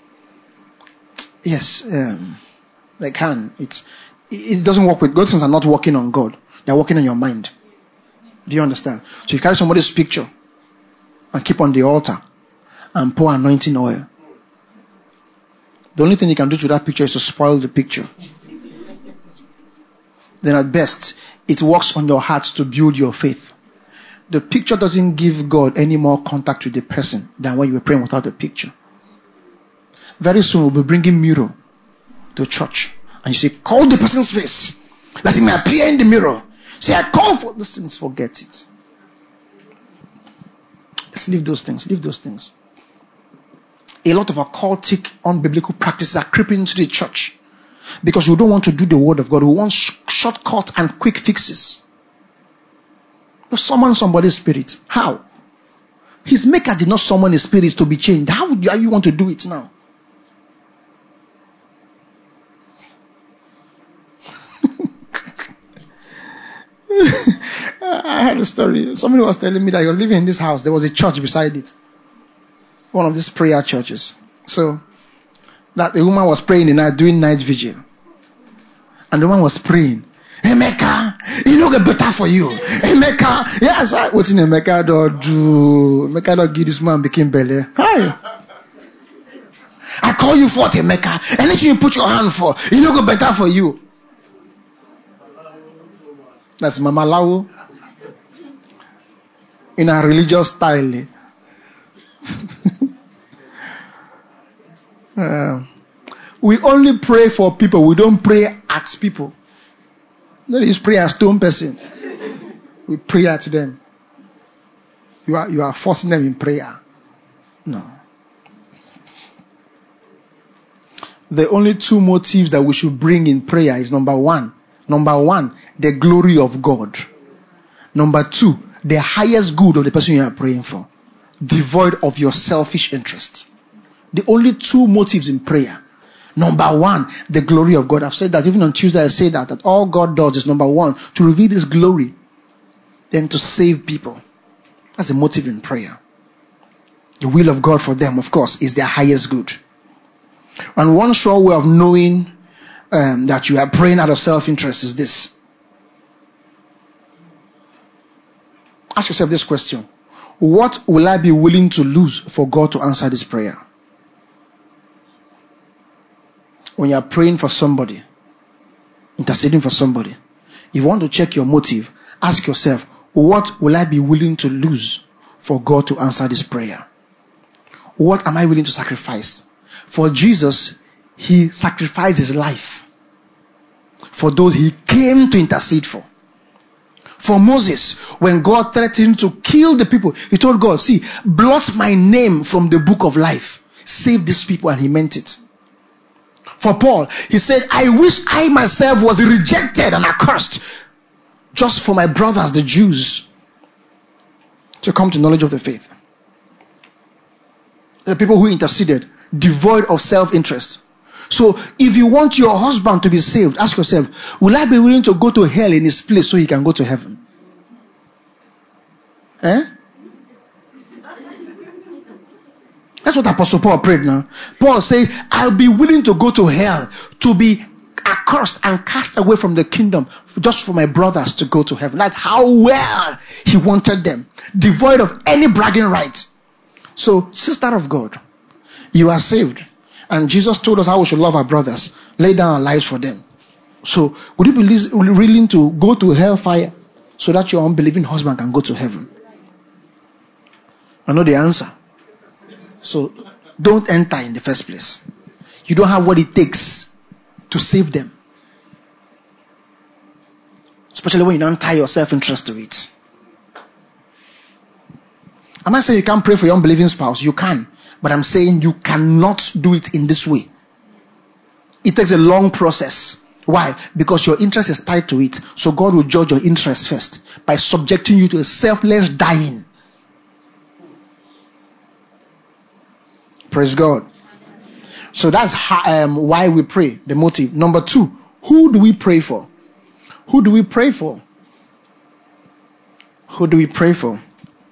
Yes, they can. It doesn't work with... Those things are not working on God. They're working on your mind. Do you understand? So you carry somebody's picture and keep on the altar and pour anointing oil. The only thing you can do to that picture is to spoil the picture. Then at best, it works on your heart to build your faith. The picture doesn't give God any more contact with the person than when you were praying without the picture. Very soon we'll be bringing mirror to church. And you say, call the person's face. Let him appear in the mirror. Say, I call for those things. Forget it. Let's leave those things. A lot of occultic, unbiblical practices are creeping into the church. Because we don't want to do the word of God. We want shortcut and quick fixes. You summon somebody's spirit. How? His maker did not summon his spirit to be changed. How do you want to do it now? I had a story. Somebody was telling me that he was living in this house. There was a church beside it. One of these prayer churches. So, that the woman was praying in the night, doing night vigil. And the woman was praying. Emeka, you know get better for you. Emeka, yes, what's in Emeka do? Emeka don't give this man became belly. Hi. I call you forth, Emeka. Anything you put your hand for, you know get better for you. That's Mama Lao. In a religious style. We only pray for people. We don't pray at people. Don't use prayer as stone person. We pray at them. You are forcing them in prayer. No. The only two motives that we should bring in prayer is number one, the glory of God. Number two, the highest good of the person you are praying for, devoid of your selfish interest. The only two motives in prayer. Number one, the glory of God. I've said that even on Tuesday. I say that all God does is number one, to reveal His glory, then to save people. That's the motive in prayer. The will of God for them, of course, is their highest good. And one sure way of knowing that you are praying out of self-interest is this. Ask yourself this question: what will I be willing to lose for God to answer this prayer? When you are praying for somebody, interceding for somebody, if you want to check your motive, ask yourself, what will I be willing to lose for God to answer this prayer? What am I willing to sacrifice? For Jesus, He sacrificed His life for those He came to intercede for. For Moses, when God threatened to kill the people, he told God, see, blot my name from the book of life. Save these people, and he meant it. For Paul, he said, I wish I myself was rejected and accursed just for my brothers, the Jews, to come to knowledge of the faith. The people who interceded, devoid of self-interest. So, if you want your husband to be saved, ask yourself, will I be willing to go to hell in his place so he can go to heaven? That's what Apostle Paul prayed now. Paul said, I'll be willing to go to hell, to be accursed and cast away from the kingdom, just for my brothers to go to heaven. That's how well he wanted them, devoid of any bragging rights. So, sister of God, you are saved. And Jesus told us how we should love our brothers, lay down our lives for them. So would you be willing to go to hellfire so that your unbelieving husband can go to heaven? I know the answer. So don't enter in the first place. You don't have what it takes to save them. Especially when you don't tie your self-interest to it. I'm not saying you can't pray for your unbelieving spouse. You can. But I'm saying you cannot do it in this way. It takes a long process. Why? Because your interest is tied to it. So God will judge your interest first by subjecting you to a selfless dying. Praise God. So that's why we pray, the motive. Number 2, who do we pray for? Who do we pray for? Who do we pray for?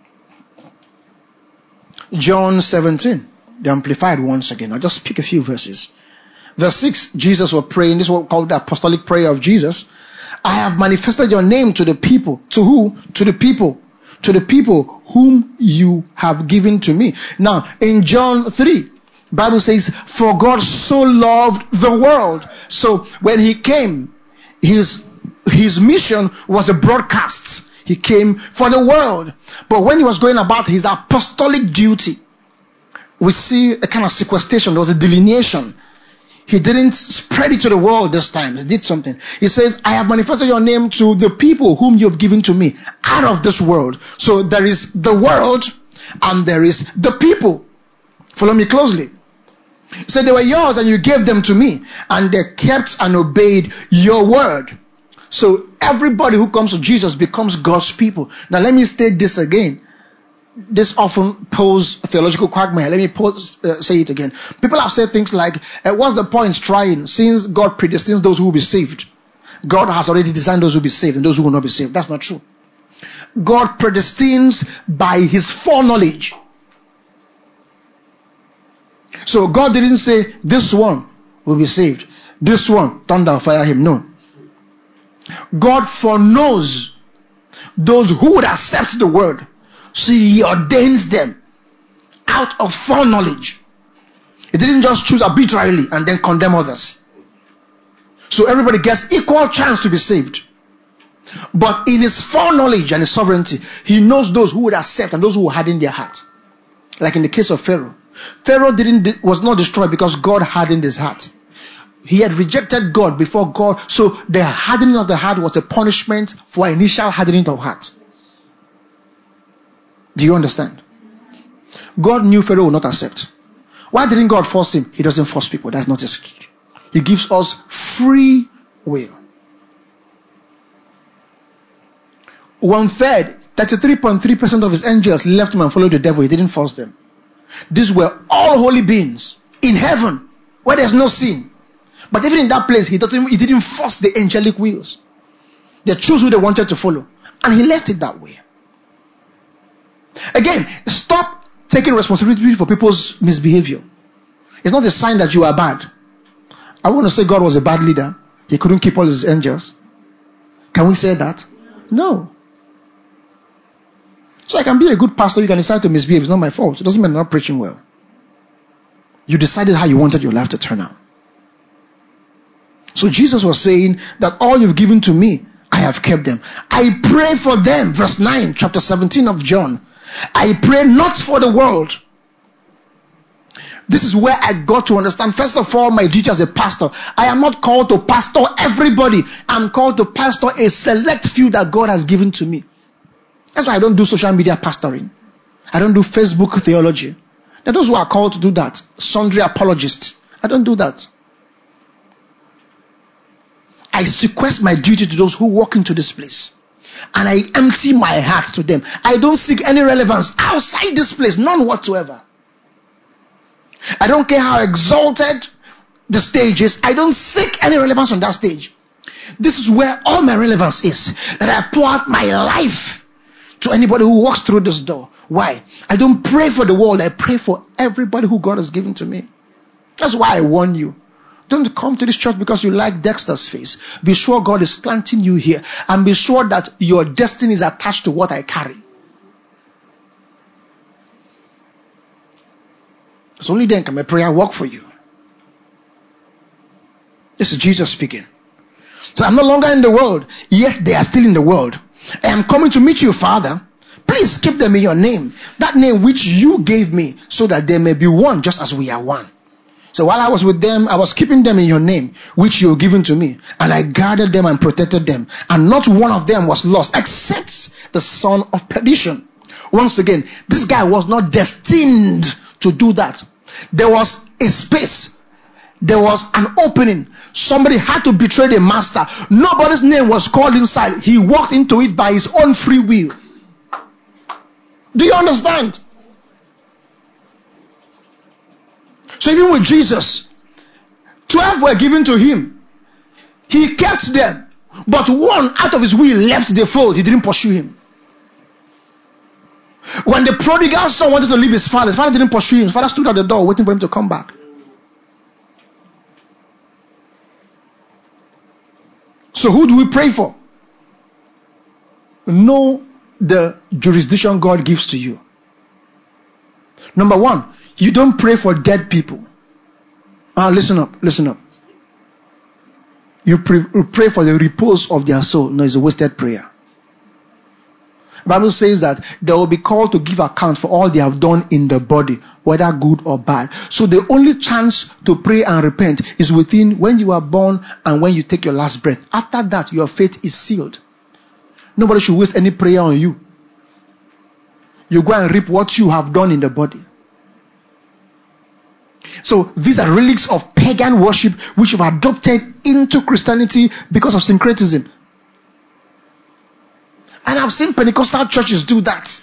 John 17, the Amplified once again. I'll just pick a few verses. Verse 6, Jesus was praying. This is what called the apostolic prayer of Jesus. I have manifested your name to the people. To who? To the people. To the people whom you have given to me. Now, in John 3, Bible says, for God so loved the world. So when he came, his mission was a broadcast. He came for the world. But when he was going about his apostolic duty, we see a kind of sequestration. There was a delineation. He didn't spread it to the world this time. He did something. He says, I have manifested your name to the people whom you have given to me out of this world. So there is the world and there is the people. Follow me closely. He said, they were yours and you gave them to me, and they kept and obeyed your word. So everybody who comes to Jesus becomes God's people. Now let me state this again. This often poses theological quagmire. Let me say it again. People have said things like, what's the point trying, since God predestines those who will be saved? God has already designed those who will be saved and those who will not be saved. That's not true. God predestines by his foreknowledge. So God didn't say, this one will be saved, this one, thunder, fire him. No. God foreknows those who would accept the word. So he ordains them out of foreknowledge. He didn't just choose arbitrarily and then condemn others. So everybody gets equal chance to be saved. But in his foreknowledge and his sovereignty, he knows those who would accept and those who would harden their heart. Like in the case of Pharaoh. Pharaoh was not destroyed because God hardened his heart. He had rejected God before God. So the hardening of the heart was a punishment for initial hardening of heart. Do you understand? God knew Pharaoh would not accept. Why didn't God force him? He doesn't force people. That's not his key. He gives us free will. 1/3, 33.3% of his angels left him and followed the devil. He didn't force them. These were all holy beings in heaven where there's no sin. But even in that place, he didn't force the angelic wills. They chose who they wanted to follow. And he left it that way. Again, stop taking responsibility for people's misbehavior. It's not a sign that you are bad. I want to say God was a bad leader. He couldn't keep all his angels. Can we say that? No. So I can be a good pastor. You can decide to misbehave. It's not my fault. It doesn't mean I'm not preaching well. You decided how you wanted your life to turn out. So Jesus was saying that all you've given to me, I have kept them. I pray for them. Verse 9, chapter 17 of John. I pray not for the world. This is where I got to understand, first of all, my duty as a pastor. I am not called to pastor everybody. I'm called to pastor a select few that God has given to me. That's why I don't do social media pastoring. I don't do Facebook theology. There are those who are called to do that. Sundry apologists. I don't do that. I sequester my duty to those who walk into this place. And I empty my heart to them. I don't seek any relevance outside this place. None whatsoever. I don't care how exalted the stage is. I don't seek any relevance on that stage. This is where all my relevance is. That I pour out my life to anybody who walks through this door. Why? I don't pray for the world. I pray for everybody who God has given to me. That's why I warn you. Don't come to this church because you like Dexter's face. Be sure God is planting you here. And be sure that your destiny is attached to what I carry. It's only then can my prayer work for you. This is Jesus speaking. So I'm no longer in the world, yet they are still in the world. I am coming to meet you, Father. Please keep them in your name, that name which you gave me, so that they may be one just as we are one. So while I was with them, I was keeping them in your name, which you have given to me. And I guarded them and protected them. And not one of them was lost, except the son of perdition. Once again, this guy was not destined to do that. There was a space. There was an opening. Somebody had to betray the master. Nobody's name was called inside. He walked into it by his own free will. Do you understand? So even with Jesus, 12 were given to him. He kept them. But one out of his will left the fold. He didn't pursue him. When the prodigal son wanted to leave his father didn't pursue him. His father stood at the door waiting for him to come back. So who do we pray for? Know the jurisdiction God gives to you. Number one, you don't pray for dead people. Listen up. You pray for the repose of their soul. No, it's a wasted prayer. The Bible says that they will be called to give account for all they have done in the body, whether good or bad. So the only chance to pray and repent is within when you are born and when you take your last breath. After that, your fate is sealed. Nobody should waste any prayer on you. You go and reap what you have done in the body. So these are relics of pagan worship which have adopted into Christianity because of syncretism. And I've seen Pentecostal churches do that.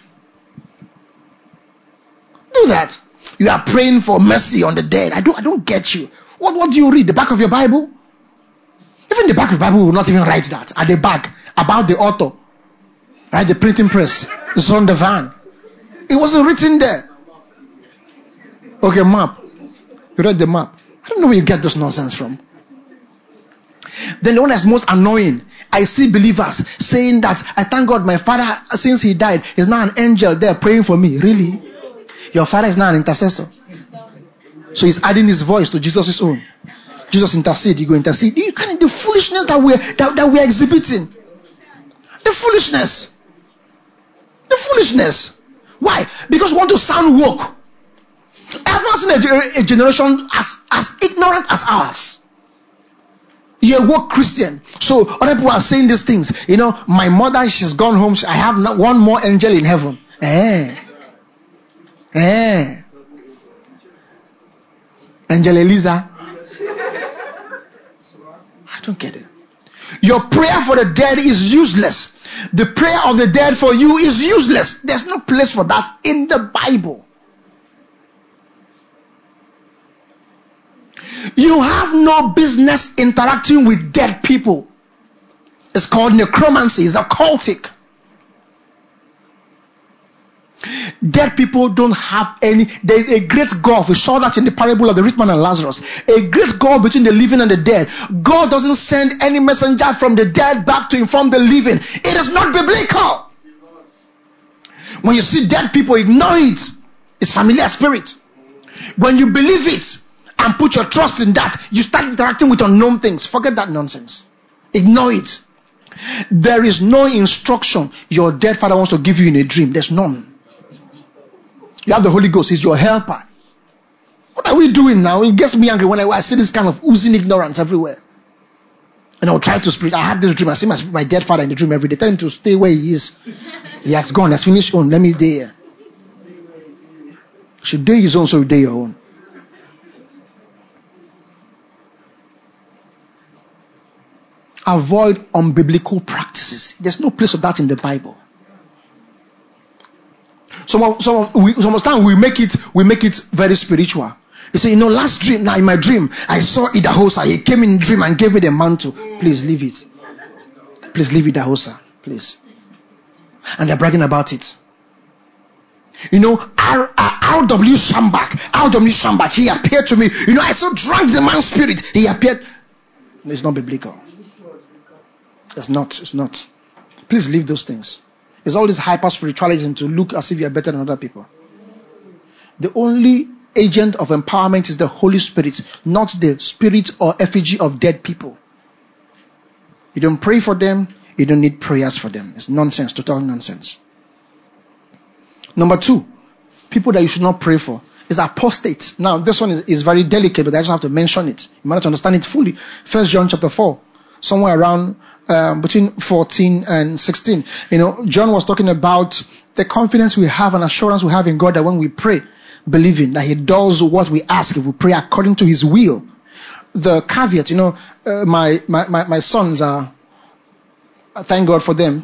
You are praying for mercy on the dead. I don't get you. What do you read? The back of your Bible? Even the back of the Bible will not even write that. At the back, about the author. Right? The printing press. It's on the van. It wasn't written there. Okay, map. You read the map. I don't know where you get this nonsense from. Then the one that's most annoying, I see believers saying that I thank God my father, since he died, is now an angel there praying for me. Really? Your father is now an intercessor. So he's adding his voice to Jesus' own. Jesus intercede, you go intercede. You can't, the foolishness that we're exhibiting. The foolishness. Why? Because we want to sound woke. I have not seen a generation as ignorant as ours. You're a woke Christian. So other people are saying these things. You know, my mother, she's gone home. I have not one more angel in heaven. Angel Eliza. I don't get it. Your prayer for the dead is useless. The prayer of the dead for you is useless. There's no place for that in the Bible. You have no business interacting with dead people. It's called necromancy. It's occultic. Dead people don't have any. There's a great gulf. We saw that in the parable of the rich man and Lazarus. A great gulf between the living and the dead. God doesn't send any messenger from the dead back to inform the living. It is not biblical. When you see dead people, ignore it. It's familiar spirit. When you believe it and put your trust in that, you start interacting with unknown things. Forget that nonsense. Ignore it. There is no instruction your dead father wants to give you in a dream. There's none. You have the Holy Ghost. He's your helper. What are we doing now? It gets me angry when I see this kind of oozing ignorance everywhere. And I'll try to speak. I had this dream. I see my dead father in the dream every day. Tell him to stay where he is. He has gone. He has finished his own. Let me stay here. Should day his own, so day your own. Avoid unbiblical practices. There's no place of that in the Bible. Some of time we make it very spiritual. You say, last dream, now in my dream, I saw Idahosa. He came in dream and gave me the mantle. Please leave it. Please leave Idahosa. Please. And they're bragging about it. R.W. Shambach, he appeared to me. I so drank the man's spirit. He appeared. It's not biblical. It's not. Please leave those things. It's all this hyper spiritualism to look as if you are better than other people. The only agent of empowerment is the Holy Spirit, not the spirit or effigy of dead people. You don't pray for them. You don't need prayers for them. It's nonsense, total nonsense. Number 2, people that you should not pray for is apostates. Now, this one is very delicate, but I just have to mention it. You might not understand it fully. 1 John chapter 4, somewhere around between 14 and 16. John was talking about the confidence we have and assurance we have in God that when we pray, believing that He does what we ask if we pray according to His will. The caveat, my sons are, thank God for them.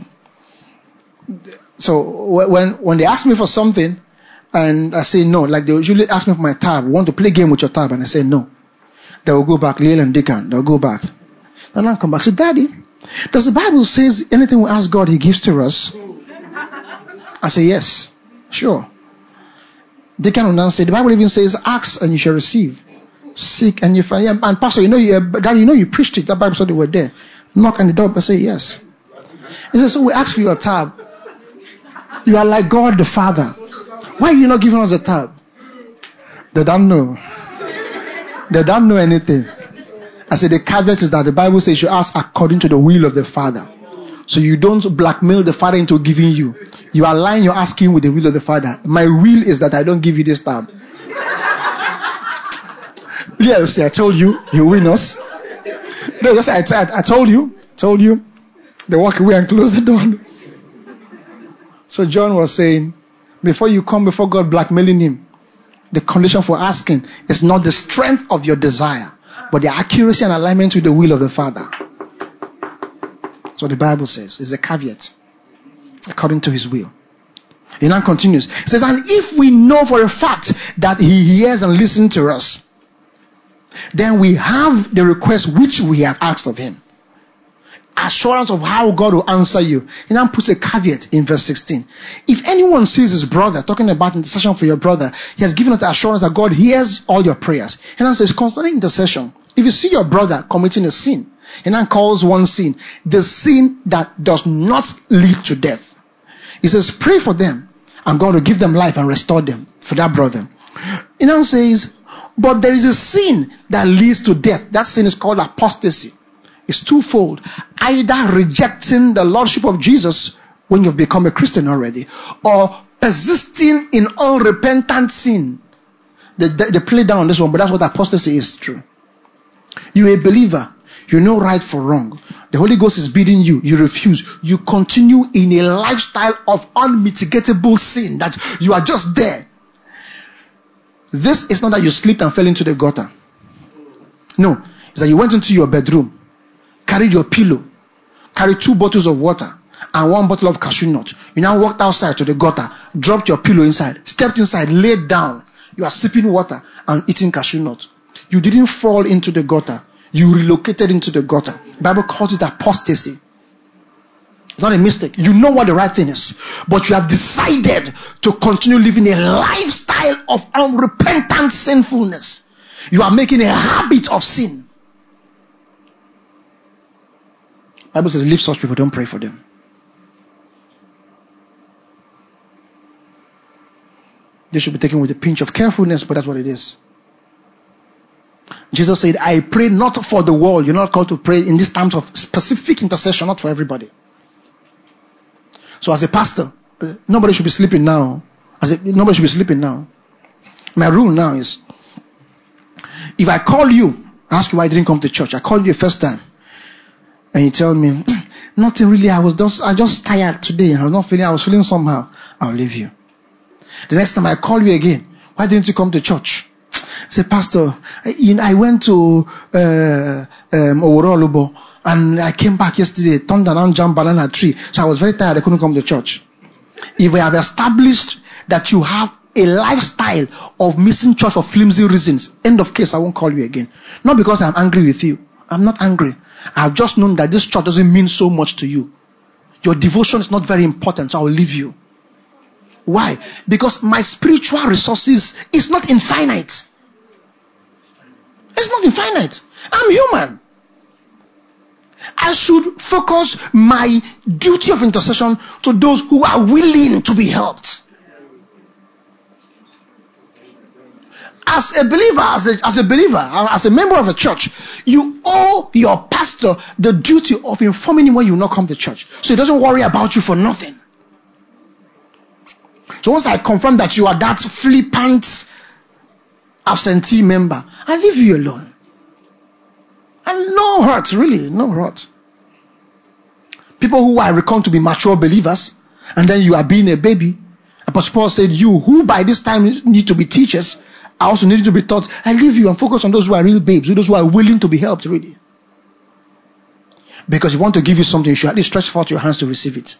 So when they ask me for something and I say no, like they usually ask me for my tab, want to play a game with your tab, and I say no, they will go back. Lil and Deacon, they'll go back. And I'll come back. So, Daddy, does the Bible says anything we ask God, He gives to us? I say yes, sure. Deacon will now say the Bible even says, ask and you shall receive, seek and you find. And Pastor, Daddy, you preached it. That Bible said they were there. Knock on the door, but say yes. He says, so we ask for your tab. You are like God the Father. Why are you not giving us a tab? They don't know. They don't know anything. I said the caveat is that the Bible says you ask according to the will of the Father. So you don't blackmail the Father into giving you. You align your asking with the will of the Father. My will is that I don't give you this tab. Yeah, see, I told you, you win us. No, I told you. They walk away and close the door. So John was saying, before you come before God blackmailing Him, the condition for asking is not the strength of your desire, but the accuracy and alignment with the will of the Father. That's what the Bible says. It's a caveat. According to His will. It now continues. It says, and if we know for a fact that He hears and listens to us, then we have the request which we have asked of Him. Assurance of how God will answer you. He now puts a caveat in verse 16. If anyone sees his brother, talking about intercession for your brother, he has given us the assurance that God hears all your prayers. He now says, concerning intercession, if you see your brother committing a sin, he now calls one sin the sin that does not lead to death. He says, pray for them, and God will give them life and restore them for that brother. He now says, but there is a sin that leads to death. That sin is called apostasy. It's twofold. Either rejecting the Lordship of Jesus when you've become a Christian already, or persisting in unrepentant sin. They play down on this one, but that's what apostasy is true. You're a believer. You know right from wrong. The Holy Ghost is bidding you. You refuse. You continue in a lifestyle of unmitigatable sin that you are just there. This is not that you slipped and fell into the gutter. No. It's that you went into your bedroom, carried your pillow, carried 2 bottles of water and 1 bottle of cashew nut. You now walked outside to the gutter, dropped your pillow inside, stepped inside, laid down. You are sipping water and eating cashew nut. You didn't fall into the gutter. You relocated into the gutter. The Bible calls it apostasy. It's not a mistake. You know what the right thing is. But you have decided to continue living a lifestyle of unrepentant sinfulness. You are making a habit of sin. The Bible says, leave such people, don't pray for them. They should be taken with a pinch of carefulness, but that's what it is. Jesus said, I pray not for the world. You're not called to pray in these terms of specific intercession, not for everybody. So as a pastor, nobody should be sleeping now. Nobody should be sleeping now. My rule now is, if I call you, ask you why you didn't come to church. I called you the first time, and you tell me, nothing really, I just tired today. I was feeling somehow. I'll leave you. The next time I call you again, why didn't you come to church? Say, Pastor, I went to Oworolubo and I came back yesterday, turned around, jumped banana tree. So I was very tired, I couldn't come to church. If we have established that you have a lifestyle of missing church for flimsy reasons, end of case, I won't call you again. Not because I'm angry with you. I'm not angry. I've just known that this church doesn't mean so much to you. Your devotion is not very important, so I will leave you. Why? Because my spiritual resources is not infinite. It's not infinite. I'm human. I should focus my duty of intercession to those who are willing to be helped. As a believer, as a member of a church, you owe your pastor the duty of informing him when you will not come to church, so he doesn't worry about you for nothing. So once I confirm that you are that flippant absentee member, I leave you alone. And no hurt, really, no hurt. People who I reckon to be mature believers, and then you are being a baby. Apostle Paul said, you who by this time need to be teachers, I also need to be taught. I leave you and focus on those who are real babes, those who are willing to be helped, really. Because if you want to give you something, you should at least stretch forth your hands to receive it.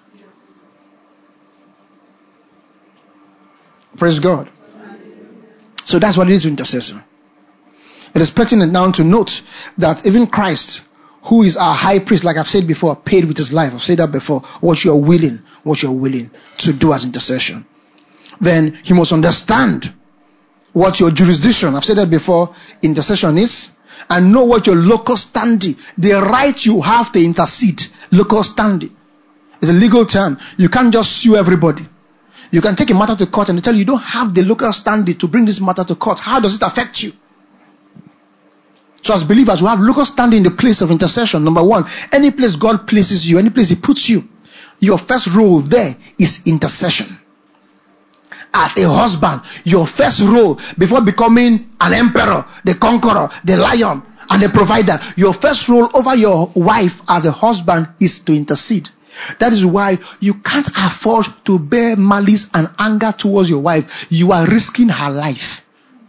Praise God. So that's what it is to intercessor. It is pertinent now to note that even Christ, who is our high priest, like I've said before, paid with his life. I've said that before. What you're willing to do as intercession. Then he must understand what your jurisdiction, I've said that before, intercession is, and know what your local standing, the right you have to intercede. Local standing is a legal term. You can't just sue everybody. You can take a matter to court and they tell you don't have the local standing to bring this matter to court. How does it affect you? So as believers, we have local standing in the place of intercession. Number one, any place God places you, any place he puts you, your first role there is intercession. As a husband, your first role before becoming an emperor, the conqueror, the lion, and the provider, your first role over your wife as a husband is to intercede. That is why you can't afford to bear malice and anger towards your wife. You are risking her life.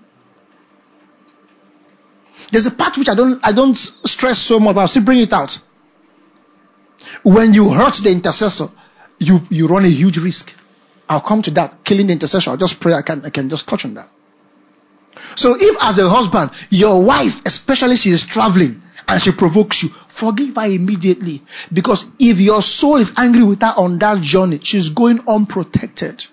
There's a part which I don't stress so much, but I'll still bring it out. When you hurt the intercessor, you run a huge risk. I'll come to that. Killing the intercessor. I'll just pray. I can just touch on that. So if as a husband, your wife, especially she is traveling and she provokes you, forgive her immediately. Because if your soul is angry with her on that journey, she's going unprotected.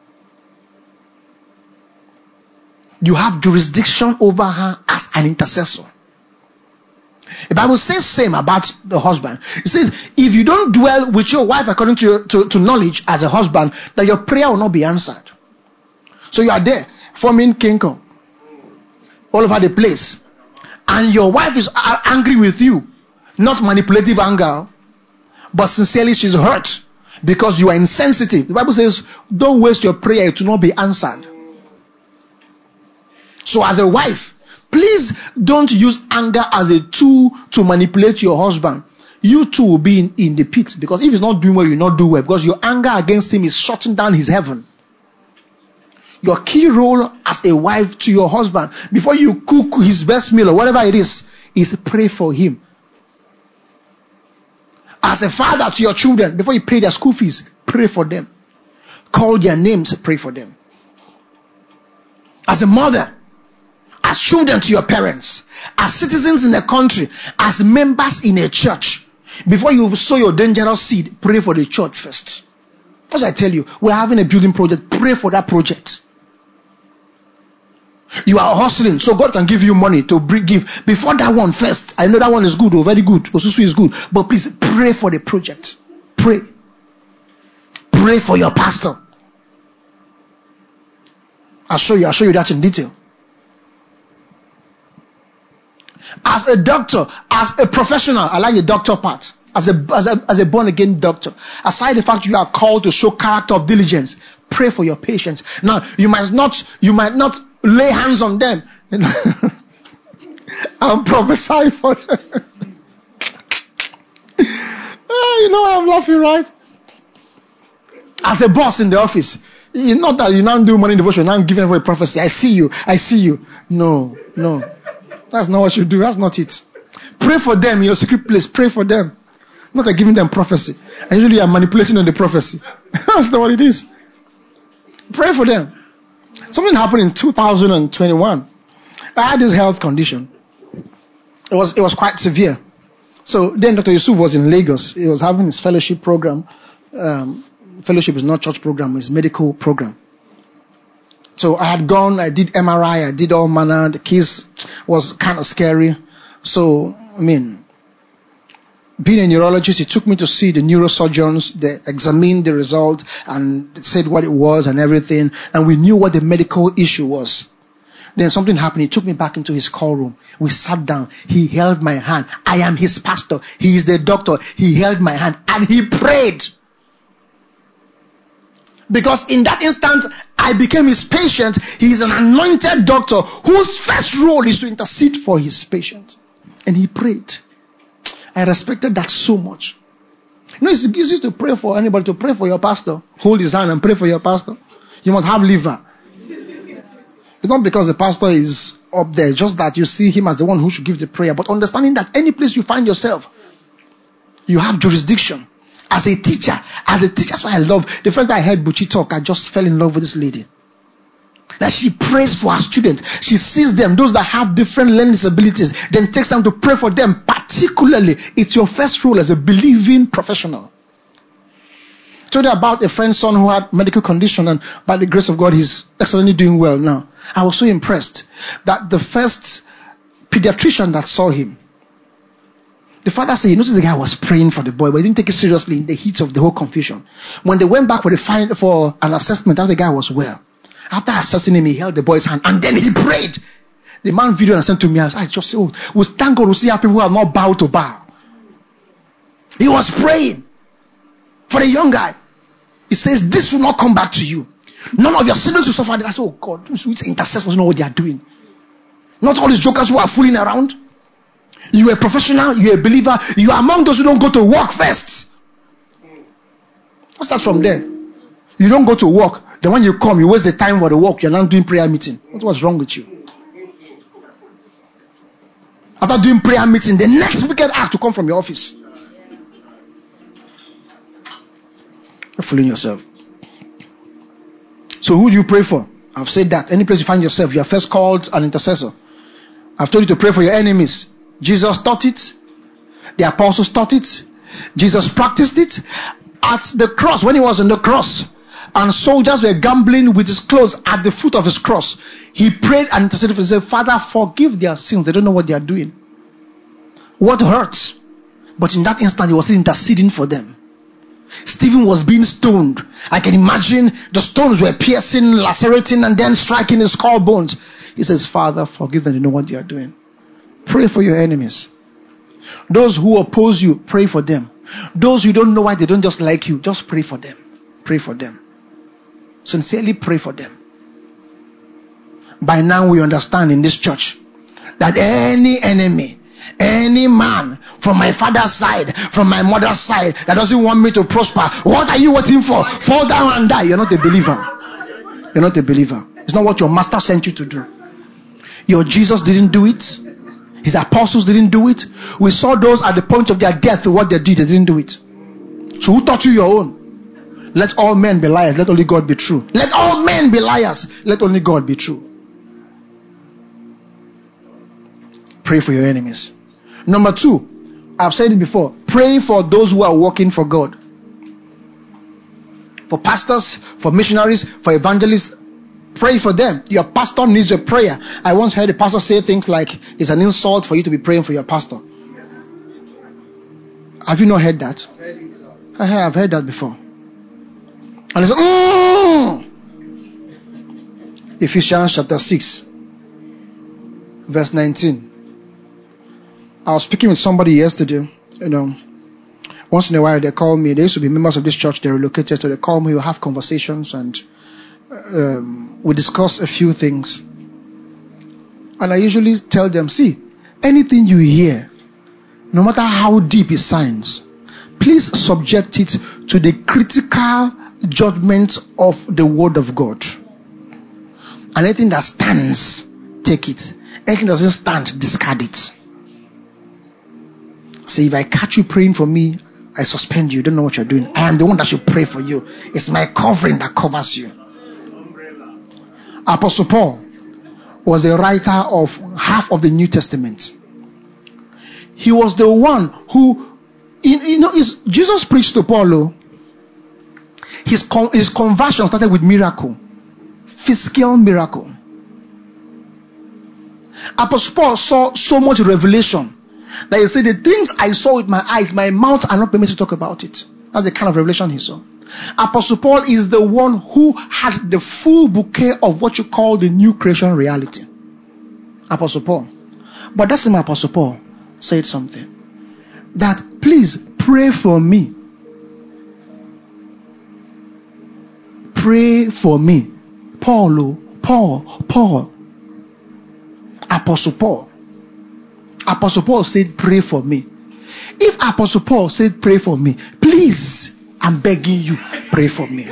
You have jurisdiction over her as an intercessor. The Bible says same about the husband. It says, if you don't dwell with your wife according to knowledge as a husband, that your prayer will not be answered. So you are there, forming kingdom all over the place. And your wife is angry with you. Not manipulative anger, but sincerely she's hurt because you are insensitive. The Bible says, don't waste your prayer, it will not be answered. So as a wife, please don't use anger as a tool to manipulate your husband. You too will be in the pit, because if he's not doing well, you'll not do well, because your anger against him is shutting down his heaven. Your key role as a wife to your husband, before you cook his best meal or whatever it is pray for him. As a father to your children, before you pay their school fees, pray for them. Call their names, pray for them. As a mother, as children to your parents, as citizens in a country, as members in a church, before you sow your dangerous seed, pray for the church first. As I tell you, we're having a building project, pray for that project. You are hustling, so God can give you money to give. Before that one first, I know that one is good, or very good, Osusu is good, but please pray for the project. Pray. Pray for your pastor. I'll show you that in detail. As a doctor, as a professional, I like the doctor part. As a born again doctor, aside the fact you are called to show character of diligence, pray for your patients. Now, you might not lay hands on them and prophesy for them. I'm laughing, right? As a boss in the office, it's not that you now do morning devotion, now giving for a prophecy. I see you. No. That's not what you do. That's not it. Pray for them in your secret place. Pray for them. Not like giving them prophecy. And usually you are manipulating on the prophecy. That's not what it is. Pray for them. Something happened in 2021. I had this health condition. It was quite severe. So then Dr. Yusuf was in Lagos. He was having his fellowship program. Fellowship is not church program, it's medical program. So I had gone, I did MRI, I did all manner. The case was kind of scary. So, being a neurologist, he took me to see the neurosurgeons. They examined the result and said what it was and everything. And we knew what the medical issue was. Then something happened. He took me back into his call room. We sat down. He held my hand. I am his pastor. He is the doctor. He held my hand and he prayed. Because in that instant, I became his patient. He is an anointed doctor whose first role is to intercede for his patient. And he prayed. I respected that so much. You know, it's easy to pray for anybody, to pray for your pastor. Hold his hand and pray for your pastor. You must have liver. It's not because the pastor is up there, just that you see him as the one who should give the prayer. But understanding that any place you find yourself, you have jurisdiction. As a teacher, that's why I love. The first time I heard Buchi talk, I just fell in love with this lady. That she prays for her students. She sees them, those that have different learning disabilities, then takes time to pray for them. Particularly, it's your first role as a believing professional. I told you about a friend's son who had medical condition, and by the grace of God, he's excellently doing well now. I was so impressed that the first pediatrician that saw him, the father said, you notice the guy was praying for the boy, but he didn't take it seriously in the heat of the whole confusion. When they went back for an assessment, after the guy was well, after assessing him, he held the boy's hand and then he prayed. The man videoed and sent to me. I just said, we thank God to see how people who have not bowed to bow. He was praying for the young guy. He says, this will not come back to you. None of your siblings will suffer. I said, oh God, these intercessors know what they are doing. Not all these jokers who are fooling around. You are a professional, you are a believer, you are among those who don't go to work first. Let's start from there. You don't go to work, then when you come, you waste the time for the work, you're not doing prayer meeting. What's wrong with you? After doing prayer meeting, the next wicked act to come from your office. You're fooling yourself. So who do you pray for? I've said that. Any place you find yourself, you are first called an intercessor. I've told you to pray for your enemies. Jesus taught it. The apostles taught it. Jesus practiced it. At the cross, when he was on the cross, and soldiers were gambling with his clothes at the foot of his cross, he prayed and interceded for them. He said, Father, forgive their sins. They don't know what they are doing. What hurts? But in that instant, he was interceding for them. Stephen was being stoned. I can imagine the stones were piercing, lacerating, and then striking his skull bones. He says, Father, forgive them. They know what they are doing. Pray for your enemies. Those who oppose you, pray for them. Those who don't know why they don't just like you, just pray for them. Pray for them. Sincerely pray for them. By now we understand in this church that any enemy, any man from my father's side, from my mother's side that doesn't want me to prosper, what are you waiting for? Fall down and die. You're not a believer. You're not a believer. It's not what your master sent you to do. Your Jesus didn't do it. His apostles didn't do it. We saw those at the point of their death, what they did, they didn't do it. So who taught you your own? Let all men be liars, let only God be true. Let all men be liars, let only God be true. Pray for your enemies. Number 2, I've said it before, pray for those who are working for God. For pastors, for missionaries, for evangelists, pray for them. Your pastor needs your prayer. I once heard a pastor say things like, it's an insult for you to be praying for your pastor. Have you not heard that? I've heard that before. And it's Ephesians chapter 6 verse 19. I was speaking with somebody yesterday. Once in a while they call me. They used to be members of this church. They relocated, so they call me. We have conversations and we discuss a few things. And I usually tell them, see, anything you hear, no matter how deep it sounds, please subject it to the critical judgment of the word of God. And anything that stands, take it. Anything that doesn't stand, discard it. See, if I catch you praying for me, I suspend you. You don't know what you're doing. I am the one that should pray for you. It's my covering that covers you. Apostle Paul was a writer of half of the New Testament. He was the one who, Jesus preached to Paul. His conversion started with miracle, physical miracle. Apostle Paul saw so much revelation that he said, the things I saw with my eyes, my mouth are not permitted to talk about it. That's the kind of revelation he saw. Apostle Paul is the one who had the full bouquet of what you call the new creation reality. Apostle Paul. But that same Apostle Paul said something. That please pray for me. Pray for me. Paul. Apostle Paul. Apostle Paul said pray for me. If Apostle Paul said pray for me, please, I'm begging you, pray for me.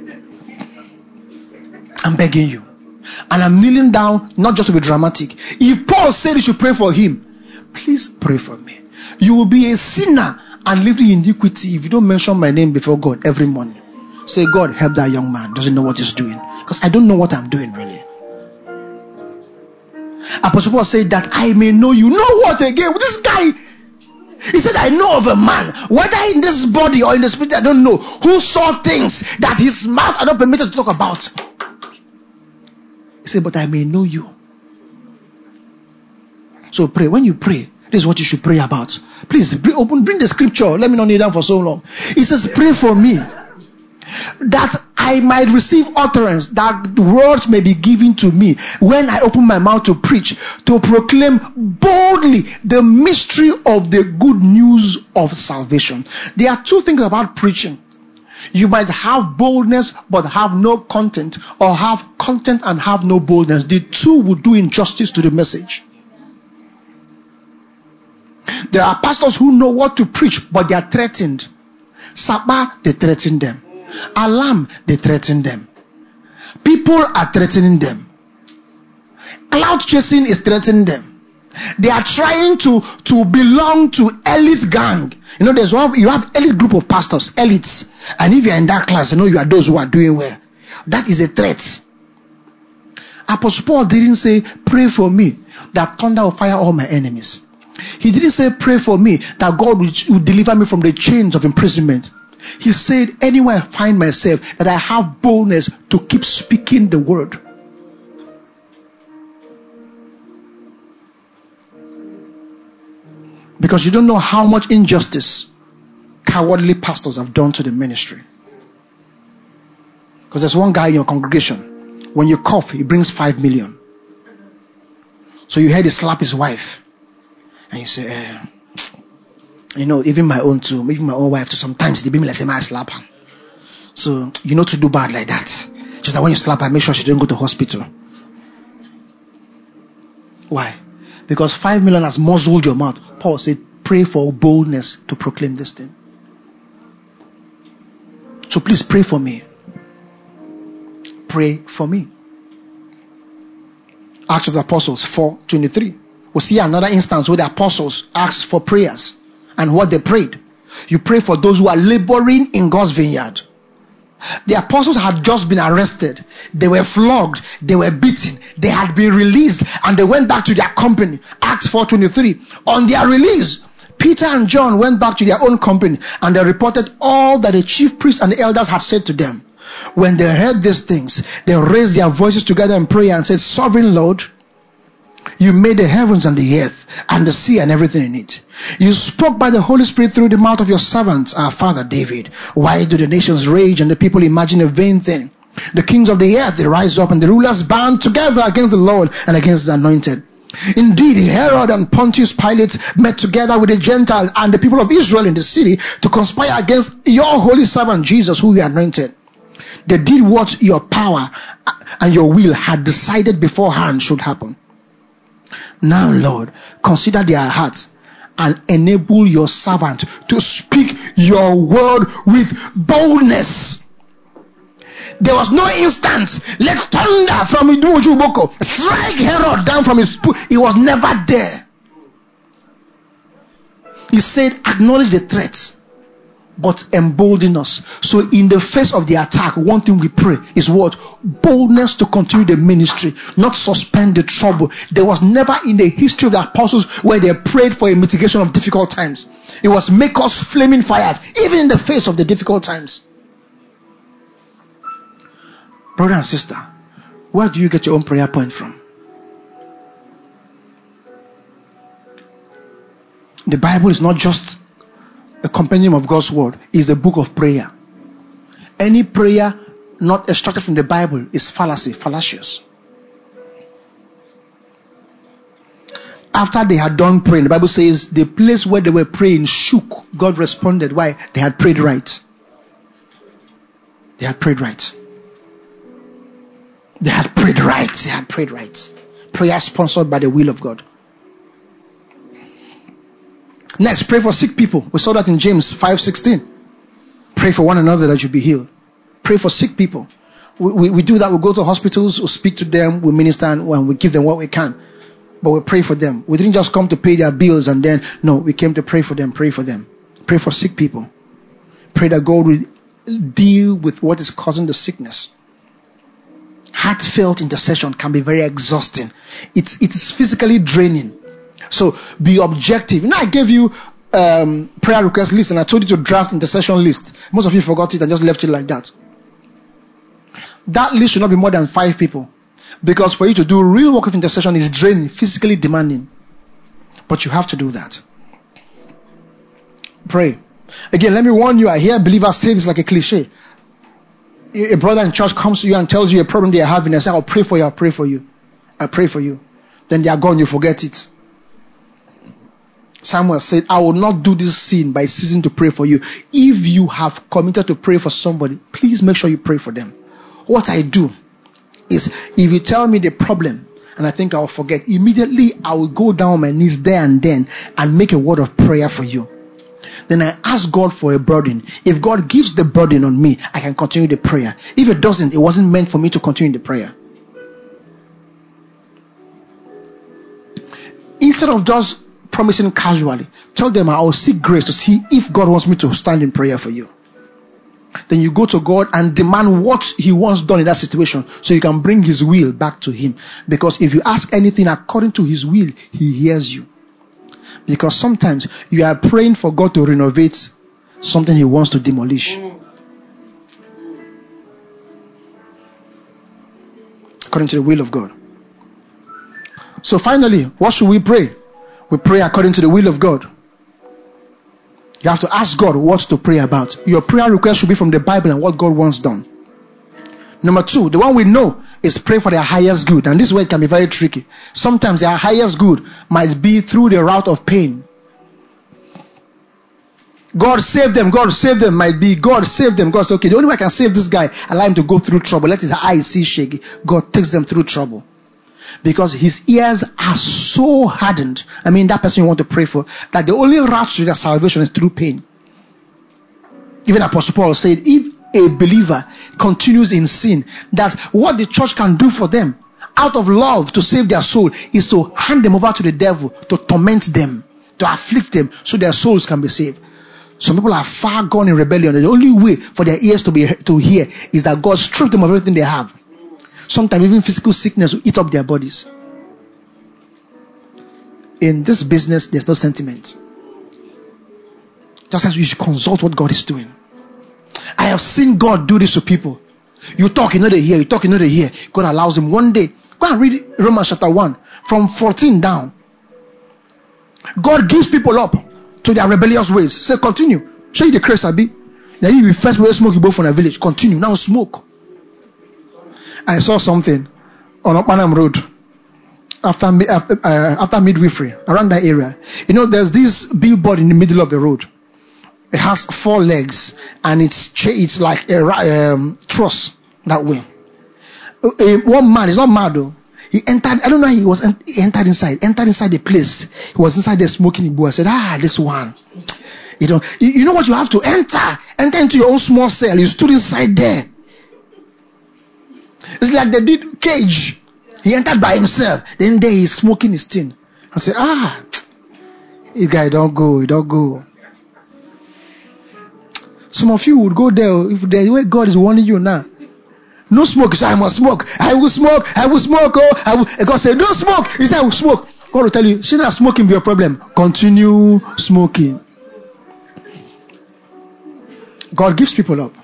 I'm begging you. And I'm kneeling down, not just to be dramatic. If Paul said you should pray for him, please pray for me. You will be a sinner and live in iniquity if you don't mention my name before God every morning. Say, God, help that young man. Doesn't know what he's doing. Because I don't know what I'm doing really. Apostle Paul said that I may know you. Know what again? This guy, he said, I know of a man, whether in this body or in the spirit, I don't know, who saw things that his mouth are not permitted to talk about. He said, but I may know you. So pray. When you pray, this is what you should pray about. Please bring the scripture. Let me not kneel down for so long. He says, pray for me, that I might receive utterance, that words may be given to me when I open my mouth to preach, to proclaim boldly the mystery of the good news of salvation. There are two things about preaching. You might have boldness but have no content, or have content and have no boldness. The two will do injustice to the message. There are pastors who know what to preach, but they are threatened. Sabah, they threaten them. Alarm, they threaten them. People are threatening them. Cloud chasing is threatening them. They are trying to belong to elite gang. You know, you have elite group of pastors, elites. And if you are in that class, you know you are those who are doing well. That is a threat. Apostle Paul didn't say, pray for me that thunder will fire all my enemies. He didn't say, pray for me that God will deliver me from the chains of imprisonment. He said, anywhere I find myself, that I have boldness to keep speaking the word. Because you don't know how much injustice cowardly pastors have done to the ministry. Because there's one guy in your congregation, when you cough, he brings 5 million. So you heard he slap his wife. And you say, you know, even my own wife too, sometimes they be me like, say, I slap her. So, you know, to do bad like that. Just that when you slap her, make sure she don't go to hospital. Why? Because 5 million has muzzled your mouth. Paul said, pray for boldness to proclaim this thing. So please pray for me. Pray for me. Acts of the Apostles 4:23. We'll see another instance where the apostles asked for prayers and what they prayed. You pray for those who are laboring in God's vineyard. The apostles had just been arrested. They were flogged. They were beaten. They had been released and they went back to their company. Acts 4:23. On their release, Peter and John went back to their own company and they reported all that the chief priests and the elders had said to them. When they heard these things, they raised their voices together in prayer and said, Sovereign Lord, you made the heavens and the earth and the sea and everything in it. You spoke by the Holy Spirit through the mouth of your servants, our father David. Why do the nations rage and the people imagine a vain thing? The kings of the earth, they rise up and the rulers band together against the Lord and against his anointed. Indeed, Herod and Pontius Pilate met together with the Gentiles and the people of Israel in the city to conspire against your holy servant Jesus, who you anointed. They did what your power and your will had decided beforehand should happen. Now, Lord, consider their hearts and enable your servant to speak your word with boldness. There was no instance, let thunder from Idumojuboko strike Herod down from his pool. He was never there. He said, acknowledge the threats, but embolden us. So in the face of the attack, one thing we pray is what? Boldness to continue the ministry, not suspend the trouble. There was never in the history of the apostles where they prayed for a mitigation of difficult times. It was make us flaming fires, even in the face of the difficult times. Brother and sister, where do you get your own prayer point from? The Bible is not just a compendium of God's word, is a book of prayer. Any prayer not extracted from the Bible is fallacious. After they had done praying, the Bible says the place where they were praying shook. God responded. Why? They had prayed right. They had prayed right. They had prayed right. They had prayed right. Prayer sponsored by the will of God. Next, pray for sick people. We saw that in James 5:16. Pray for one another that you be healed. Pray for sick people. We do that. We go to hospitals, we speak to them, we minister, and we give them what we can. But we pray for them. We didn't just come to pay their bills and then, no, we came to pray for them. Pray for them. Pray for sick people. Pray that God will deal with what is causing the sickness. Heartfelt intercession can be very exhausting. It is physically draining. So be objective. I gave you prayer request list and I told you to draft intercession list. Most of you forgot it and just left it like that. That list should not be more than 5 people. Because for you to do real work of intercession is draining, physically demanding. But you have to do that. Pray. Again, let me warn you, I hear believers say this like a cliche. A brother in church comes to you and tells you a problem they are having. I say, I'll pray for you, I'll pray for you. I'll pray for you. Then they are gone, you forget it. Samuel said, I will not do this sin by ceasing to pray for you. If you have committed to pray for somebody, please make sure you pray for them. What I do is, if you tell me the problem and I think I'll forget, immediately I will go down on my knees there and then and make a word of prayer for you. Then I ask God for a burden. If God gives the burden on me, I can continue the prayer. If it doesn't, it wasn't meant for me to continue the prayer. Instead of just promising casually, tell them I will seek grace to see if God wants me to stand in prayer for you. Then you go to God and demand what He wants done in that situation so you can bring His will back to Him. Because if you ask anything according to His will, He hears you. Because sometimes you are praying for God to renovate something He wants to demolish. According to the will of God. So finally, what should we pray? We pray according to the will of God. You have to ask God what to pray about. Your prayer request should be from the Bible and what God wants done. Number 2, the one we know is pray for their highest good. And this way it can be very tricky. Sometimes their highest good might be through the route of pain. God save them, God save them might be God save them. God says, okay, the only way I can save this guy, allow him to go through trouble. Let his eyes see shaky. God takes them through trouble. Because his ears are so hardened. That person you want to pray for, that the only route to their salvation is through pain. Even Apostle Paul said, if a believer continues in sin, that what the church can do for them out of love to save their soul is to hand them over to the devil, to torment them, to afflict them so their souls can be saved. Some people are far gone in rebellion. The only way for their ears to hear is that God strip them of everything they have. Sometimes even physical sickness will eat up their bodies. In this business, there's no sentiment. Just as you should consult what God is doing. I have seen God do this to people. You talk, you know they hear. You talk, you know they hear. God allows him one day. Go and read Romans chapter 1 from 14 down. God gives people up to their rebellious ways. Say, continue. Show you the grace, Abi. Now you will first smoke you both from a village. Continue. Now smoke. I saw something on Okpanam Road after midwifery, around that area. There's this billboard in the middle of the road. It has 4 legs and it's like a truss that way. One man, he's not mad though. He entered, I don't know how he entered inside the place. He was inside there smoking Igbo. I said, this one. You know what you have to enter into your own small cell. You stood inside there. It's like they did cage. He entered by himself. Then there he's smoking his tin. I said, this guy don't go. Some of you would go there if the way God is warning you now. No smoke. You say, I must smoke. I will smoke. God said, don't smoke. He said, I will smoke. God will tell you, should not smoking be your problem. Continue smoking. God gives people up.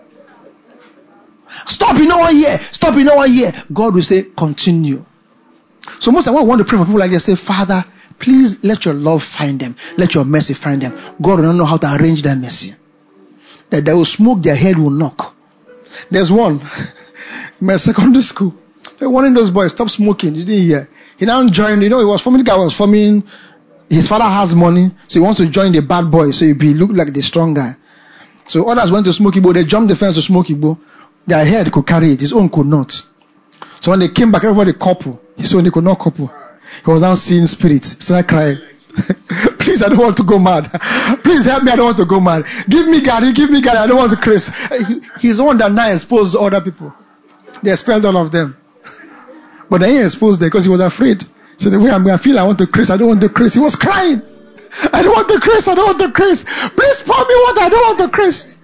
Stop, you know what here. God will say, continue. So most of I want to pray for people like this. Say, Father, please let your love find them. Let your mercy find them. God will not know how to arrange that mercy. That they will smoke, their head will knock. There's one in my secondary school. They're warning those boys, stop smoking. You didn't hear. He now joined, he was forming, the guy was forming, his father has money, so he wants to join the bad boys, so he look like the strong guy. So others went to smoke Igbo, they jumped the fence to smoke Igbo. Their head could carry it, his own could not. So when they came back, everybody couple. His own, he could not couple. He was now seeing spirits. He started crying. Please, I don't want to go mad. Please help me, I don't want to go mad. Give me Gary, I don't want to curse. He's the one that now exposed other people. They expelled all of them. But then he exposed them because he was afraid. So the way I feel I want to curse, I don't want to curse. He was crying. I don't want to curse, I don't want to curse. Please pour me water, I don't want to curse.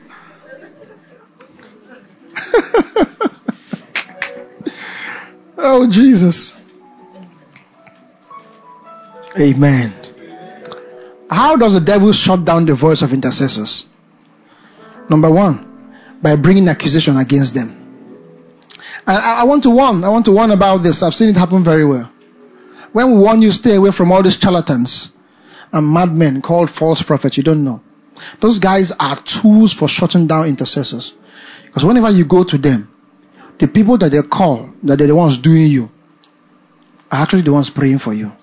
Oh, Jesus. Amen. How does the devil shut down the voice of intercessors? Number one, by bringing accusation against them. And I want to warn about this. I've seen it happen very well. When we warn you, stay away from all these charlatans and madmen called false prophets, you don't know. Those guys are tools for shutting down intercessors. Because whenever you go to them, the people that they call, that they're the ones doing you, are actually the ones praying for you.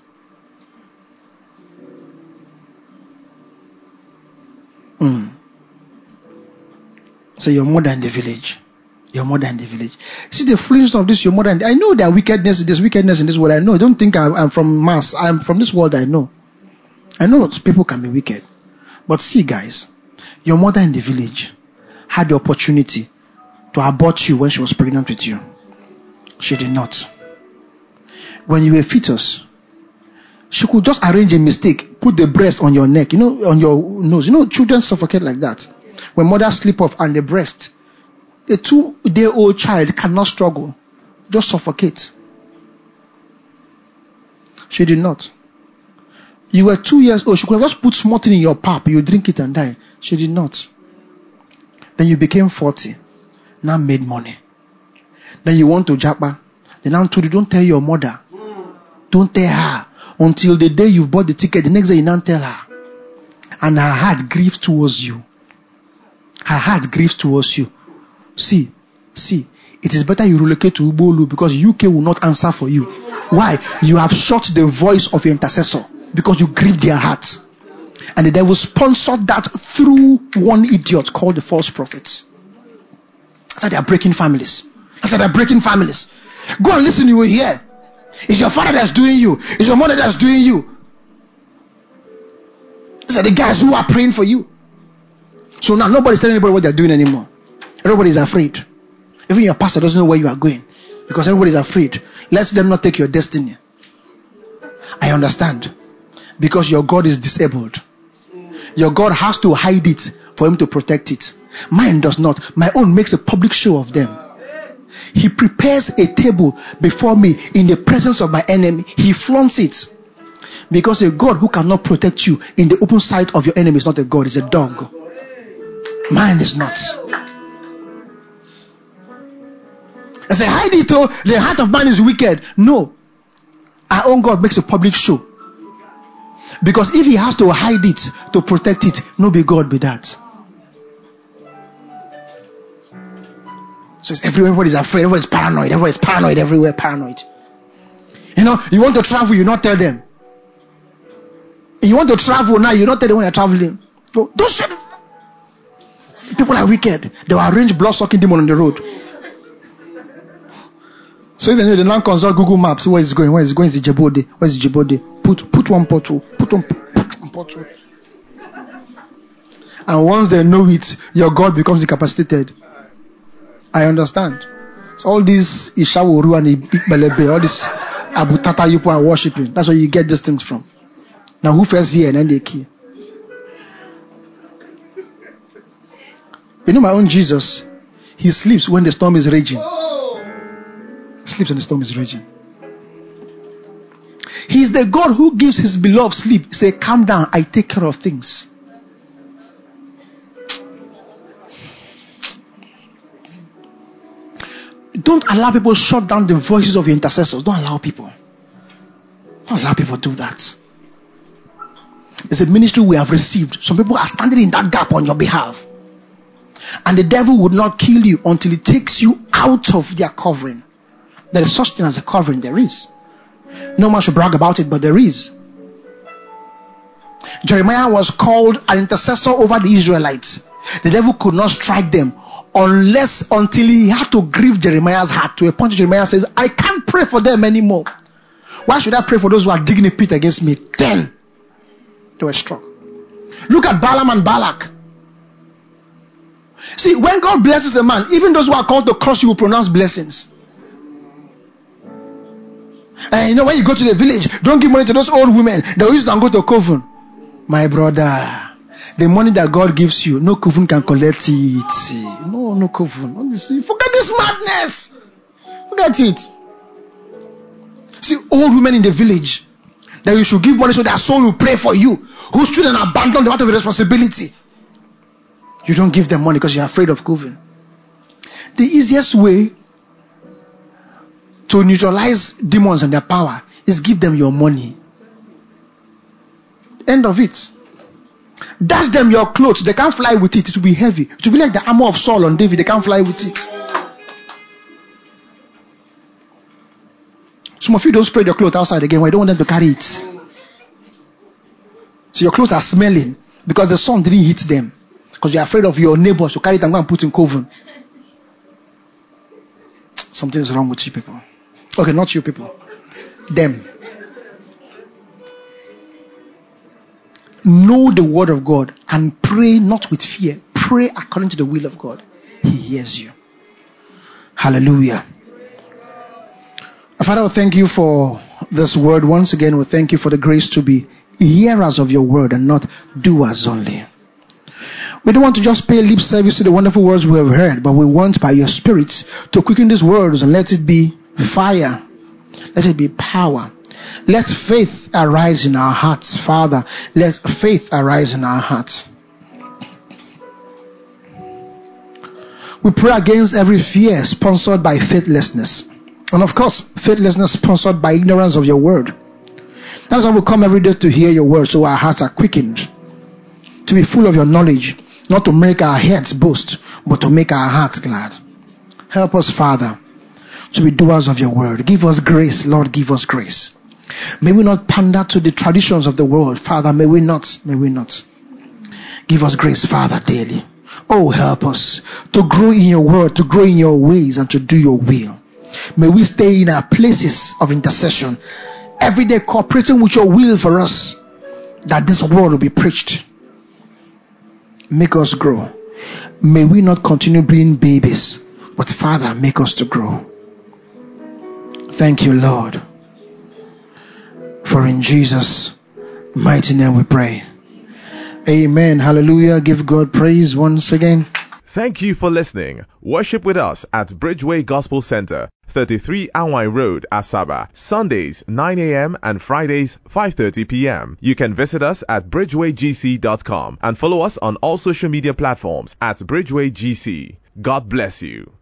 So you're more than the village. You're more than the village. See the foolishness of this, you're more than... I know there's wickedness in this world. I know. Don't think I'm from Mars. I'm from this world, I know. I know people can be wicked. But see, guys, your mother in the village had the opportunity to abort you when she was pregnant with you. She did not. When you were a fetus, she could just arrange a mistake, put the breast on your neck, on your nose. Children suffocate like that. When mothers slip off and the breast, a 2-day-old child cannot struggle, just suffocate. She did not. You were 2 years old, she could have just put something in your pap, you drink it and die. She did not. Then you became 40, now made money. Then you went to Japa. They now told you, don't tell your mother. Don't tell her. Until the day you've bought the ticket, the next day you now tell her. And her heart grieves towards you. Her heart grieves towards you. See, it is better you relocate to Ubolu because UK will not answer for you. Why? You have shut the voice of your intercessor because you grieved their heart. And the devil sponsored that through one idiot called the false prophets. That's how they are breaking families. Go and listen, you will hear. It's your father that's doing you. It's your mother that's doing you. These are the guys who are praying for you. So now nobody's telling anybody what they're doing anymore. Everybody's afraid. Even your pastor doesn't know where you are going because everybody's afraid. Let them not take your destiny. I understand. Because your God is disabled. Your God has to hide it for him to protect it. Mine does not. My own makes a public show of them. He prepares a table before me in the presence of my enemy. He flaunts it. Because a God who cannot protect you in the open sight of your enemy is not a God, it's a dog. Mine is not. I say, hide it, oh, the heart of man is wicked. No. Our own God makes a public show. Because if he has to hide it to protect it, no be God be that. So it's everywhere, everybody's afraid, everybody's paranoid, everywhere paranoid. You want to travel, you not tell them. You want to travel now, you not tell them when you're traveling. Don't shut. People are wicked. They will arrange blood-sucking demon on the road. So they now consult Google Maps. Where is it going? Is it Djibouti? Where is Djibouti? Put one portal. Put one portal. And once they know it, your God becomes incapacitated. I understand. So all these Ishaworu and Ibelebe, all this Abu Tata people are worshipping. That's where you get these things from. Now who first here and then they kill? My own Jesus, he sleeps when the storm is raging. He sleeps when the storm is raging. He's the God who gives his beloved sleep. He say, calm down, I take care of things. Don't allow people shut down the voices of your intercessors. Don't allow people do that. It's a ministry we have received. Some people are standing in that gap on your behalf. And the devil would not kill you until he takes you out of their covering. There is such thing as a covering. There is. No man should brag about it, but there is. Jeremiah was called an intercessor over the Israelites. The devil could not strike them until he had to grieve Jeremiah's heart to a point Jeremiah says, I can't pray for them anymore. Why should I pray for those who are digging a pit against me? Then they were struck. Look at Balaam and Balak. See, when God blesses a man, even those who are called to curse, you will pronounce blessings. And when you go to the village, don't give money to those old women. They used to go to coven. My brother, the money that God gives you, no coven can collect it. No coven. Forget this madness. Forget it. See, old women in the village that you should give money so their soul will pray for you, whose children abandon the matter of responsibility. You don't give them money because you're afraid of coven. The easiest way to neutralize demons and their power is give them your money. End of it. Dash them your clothes. They can't fly with it. It will be heavy. It will be like the armor of Saul on David. They can't fly with it. Some of you don't spread your clothes outside again. Why you don't want them to carry it? So your clothes are smelling because the sun didn't hit them. Because you're afraid of your neighbors to carry it and go and put in coven. Something's wrong with you people. Okay, not you people. Them. Know the word of God and pray not with fear. Pray according to the will of God. He hears you. Hallelujah. Father, we thank you for this word. Once again, we thank you for the grace to be hearers of your word and not doers only. We don't want to just pay lip service to the wonderful words we have heard, but we want by your Spirit to quicken these words and let it be fire. Let it be power. Let faith arise in our hearts, Father. Let faith arise in our hearts. We pray against every fear sponsored by faithlessness. And of course, faithlessness sponsored by ignorance of your word. That's why we come every day to hear your word, so our hearts are quickened. To be full of your knowledge, not to make our heads boast, but to make our hearts glad. Help us, Father, to be doers of your word. Give us grace, Lord, give us grace. May we not pander to the traditions of the world, Father. May we not. Give us grace, Father, daily. Oh, help us to grow in your word, to grow in your ways, and to do your will. May we stay in our places of intercession, every day cooperating with your will for us, that this word will be preached. Make us grow. May we not continue being babies, but Father, make us to grow. Thank you, Lord. For in Jesus' mighty name we pray. Amen. Hallelujah. Give God praise once again. Thank you for listening. Worship with us at Bridgeway Gospel Center, 33 Anwai Road, Asaba, Sundays 9 a.m. and Fridays 5:30 p.m. You can visit us at bridgewaygc.com and follow us on all social media platforms at BridgewayGC. God bless you.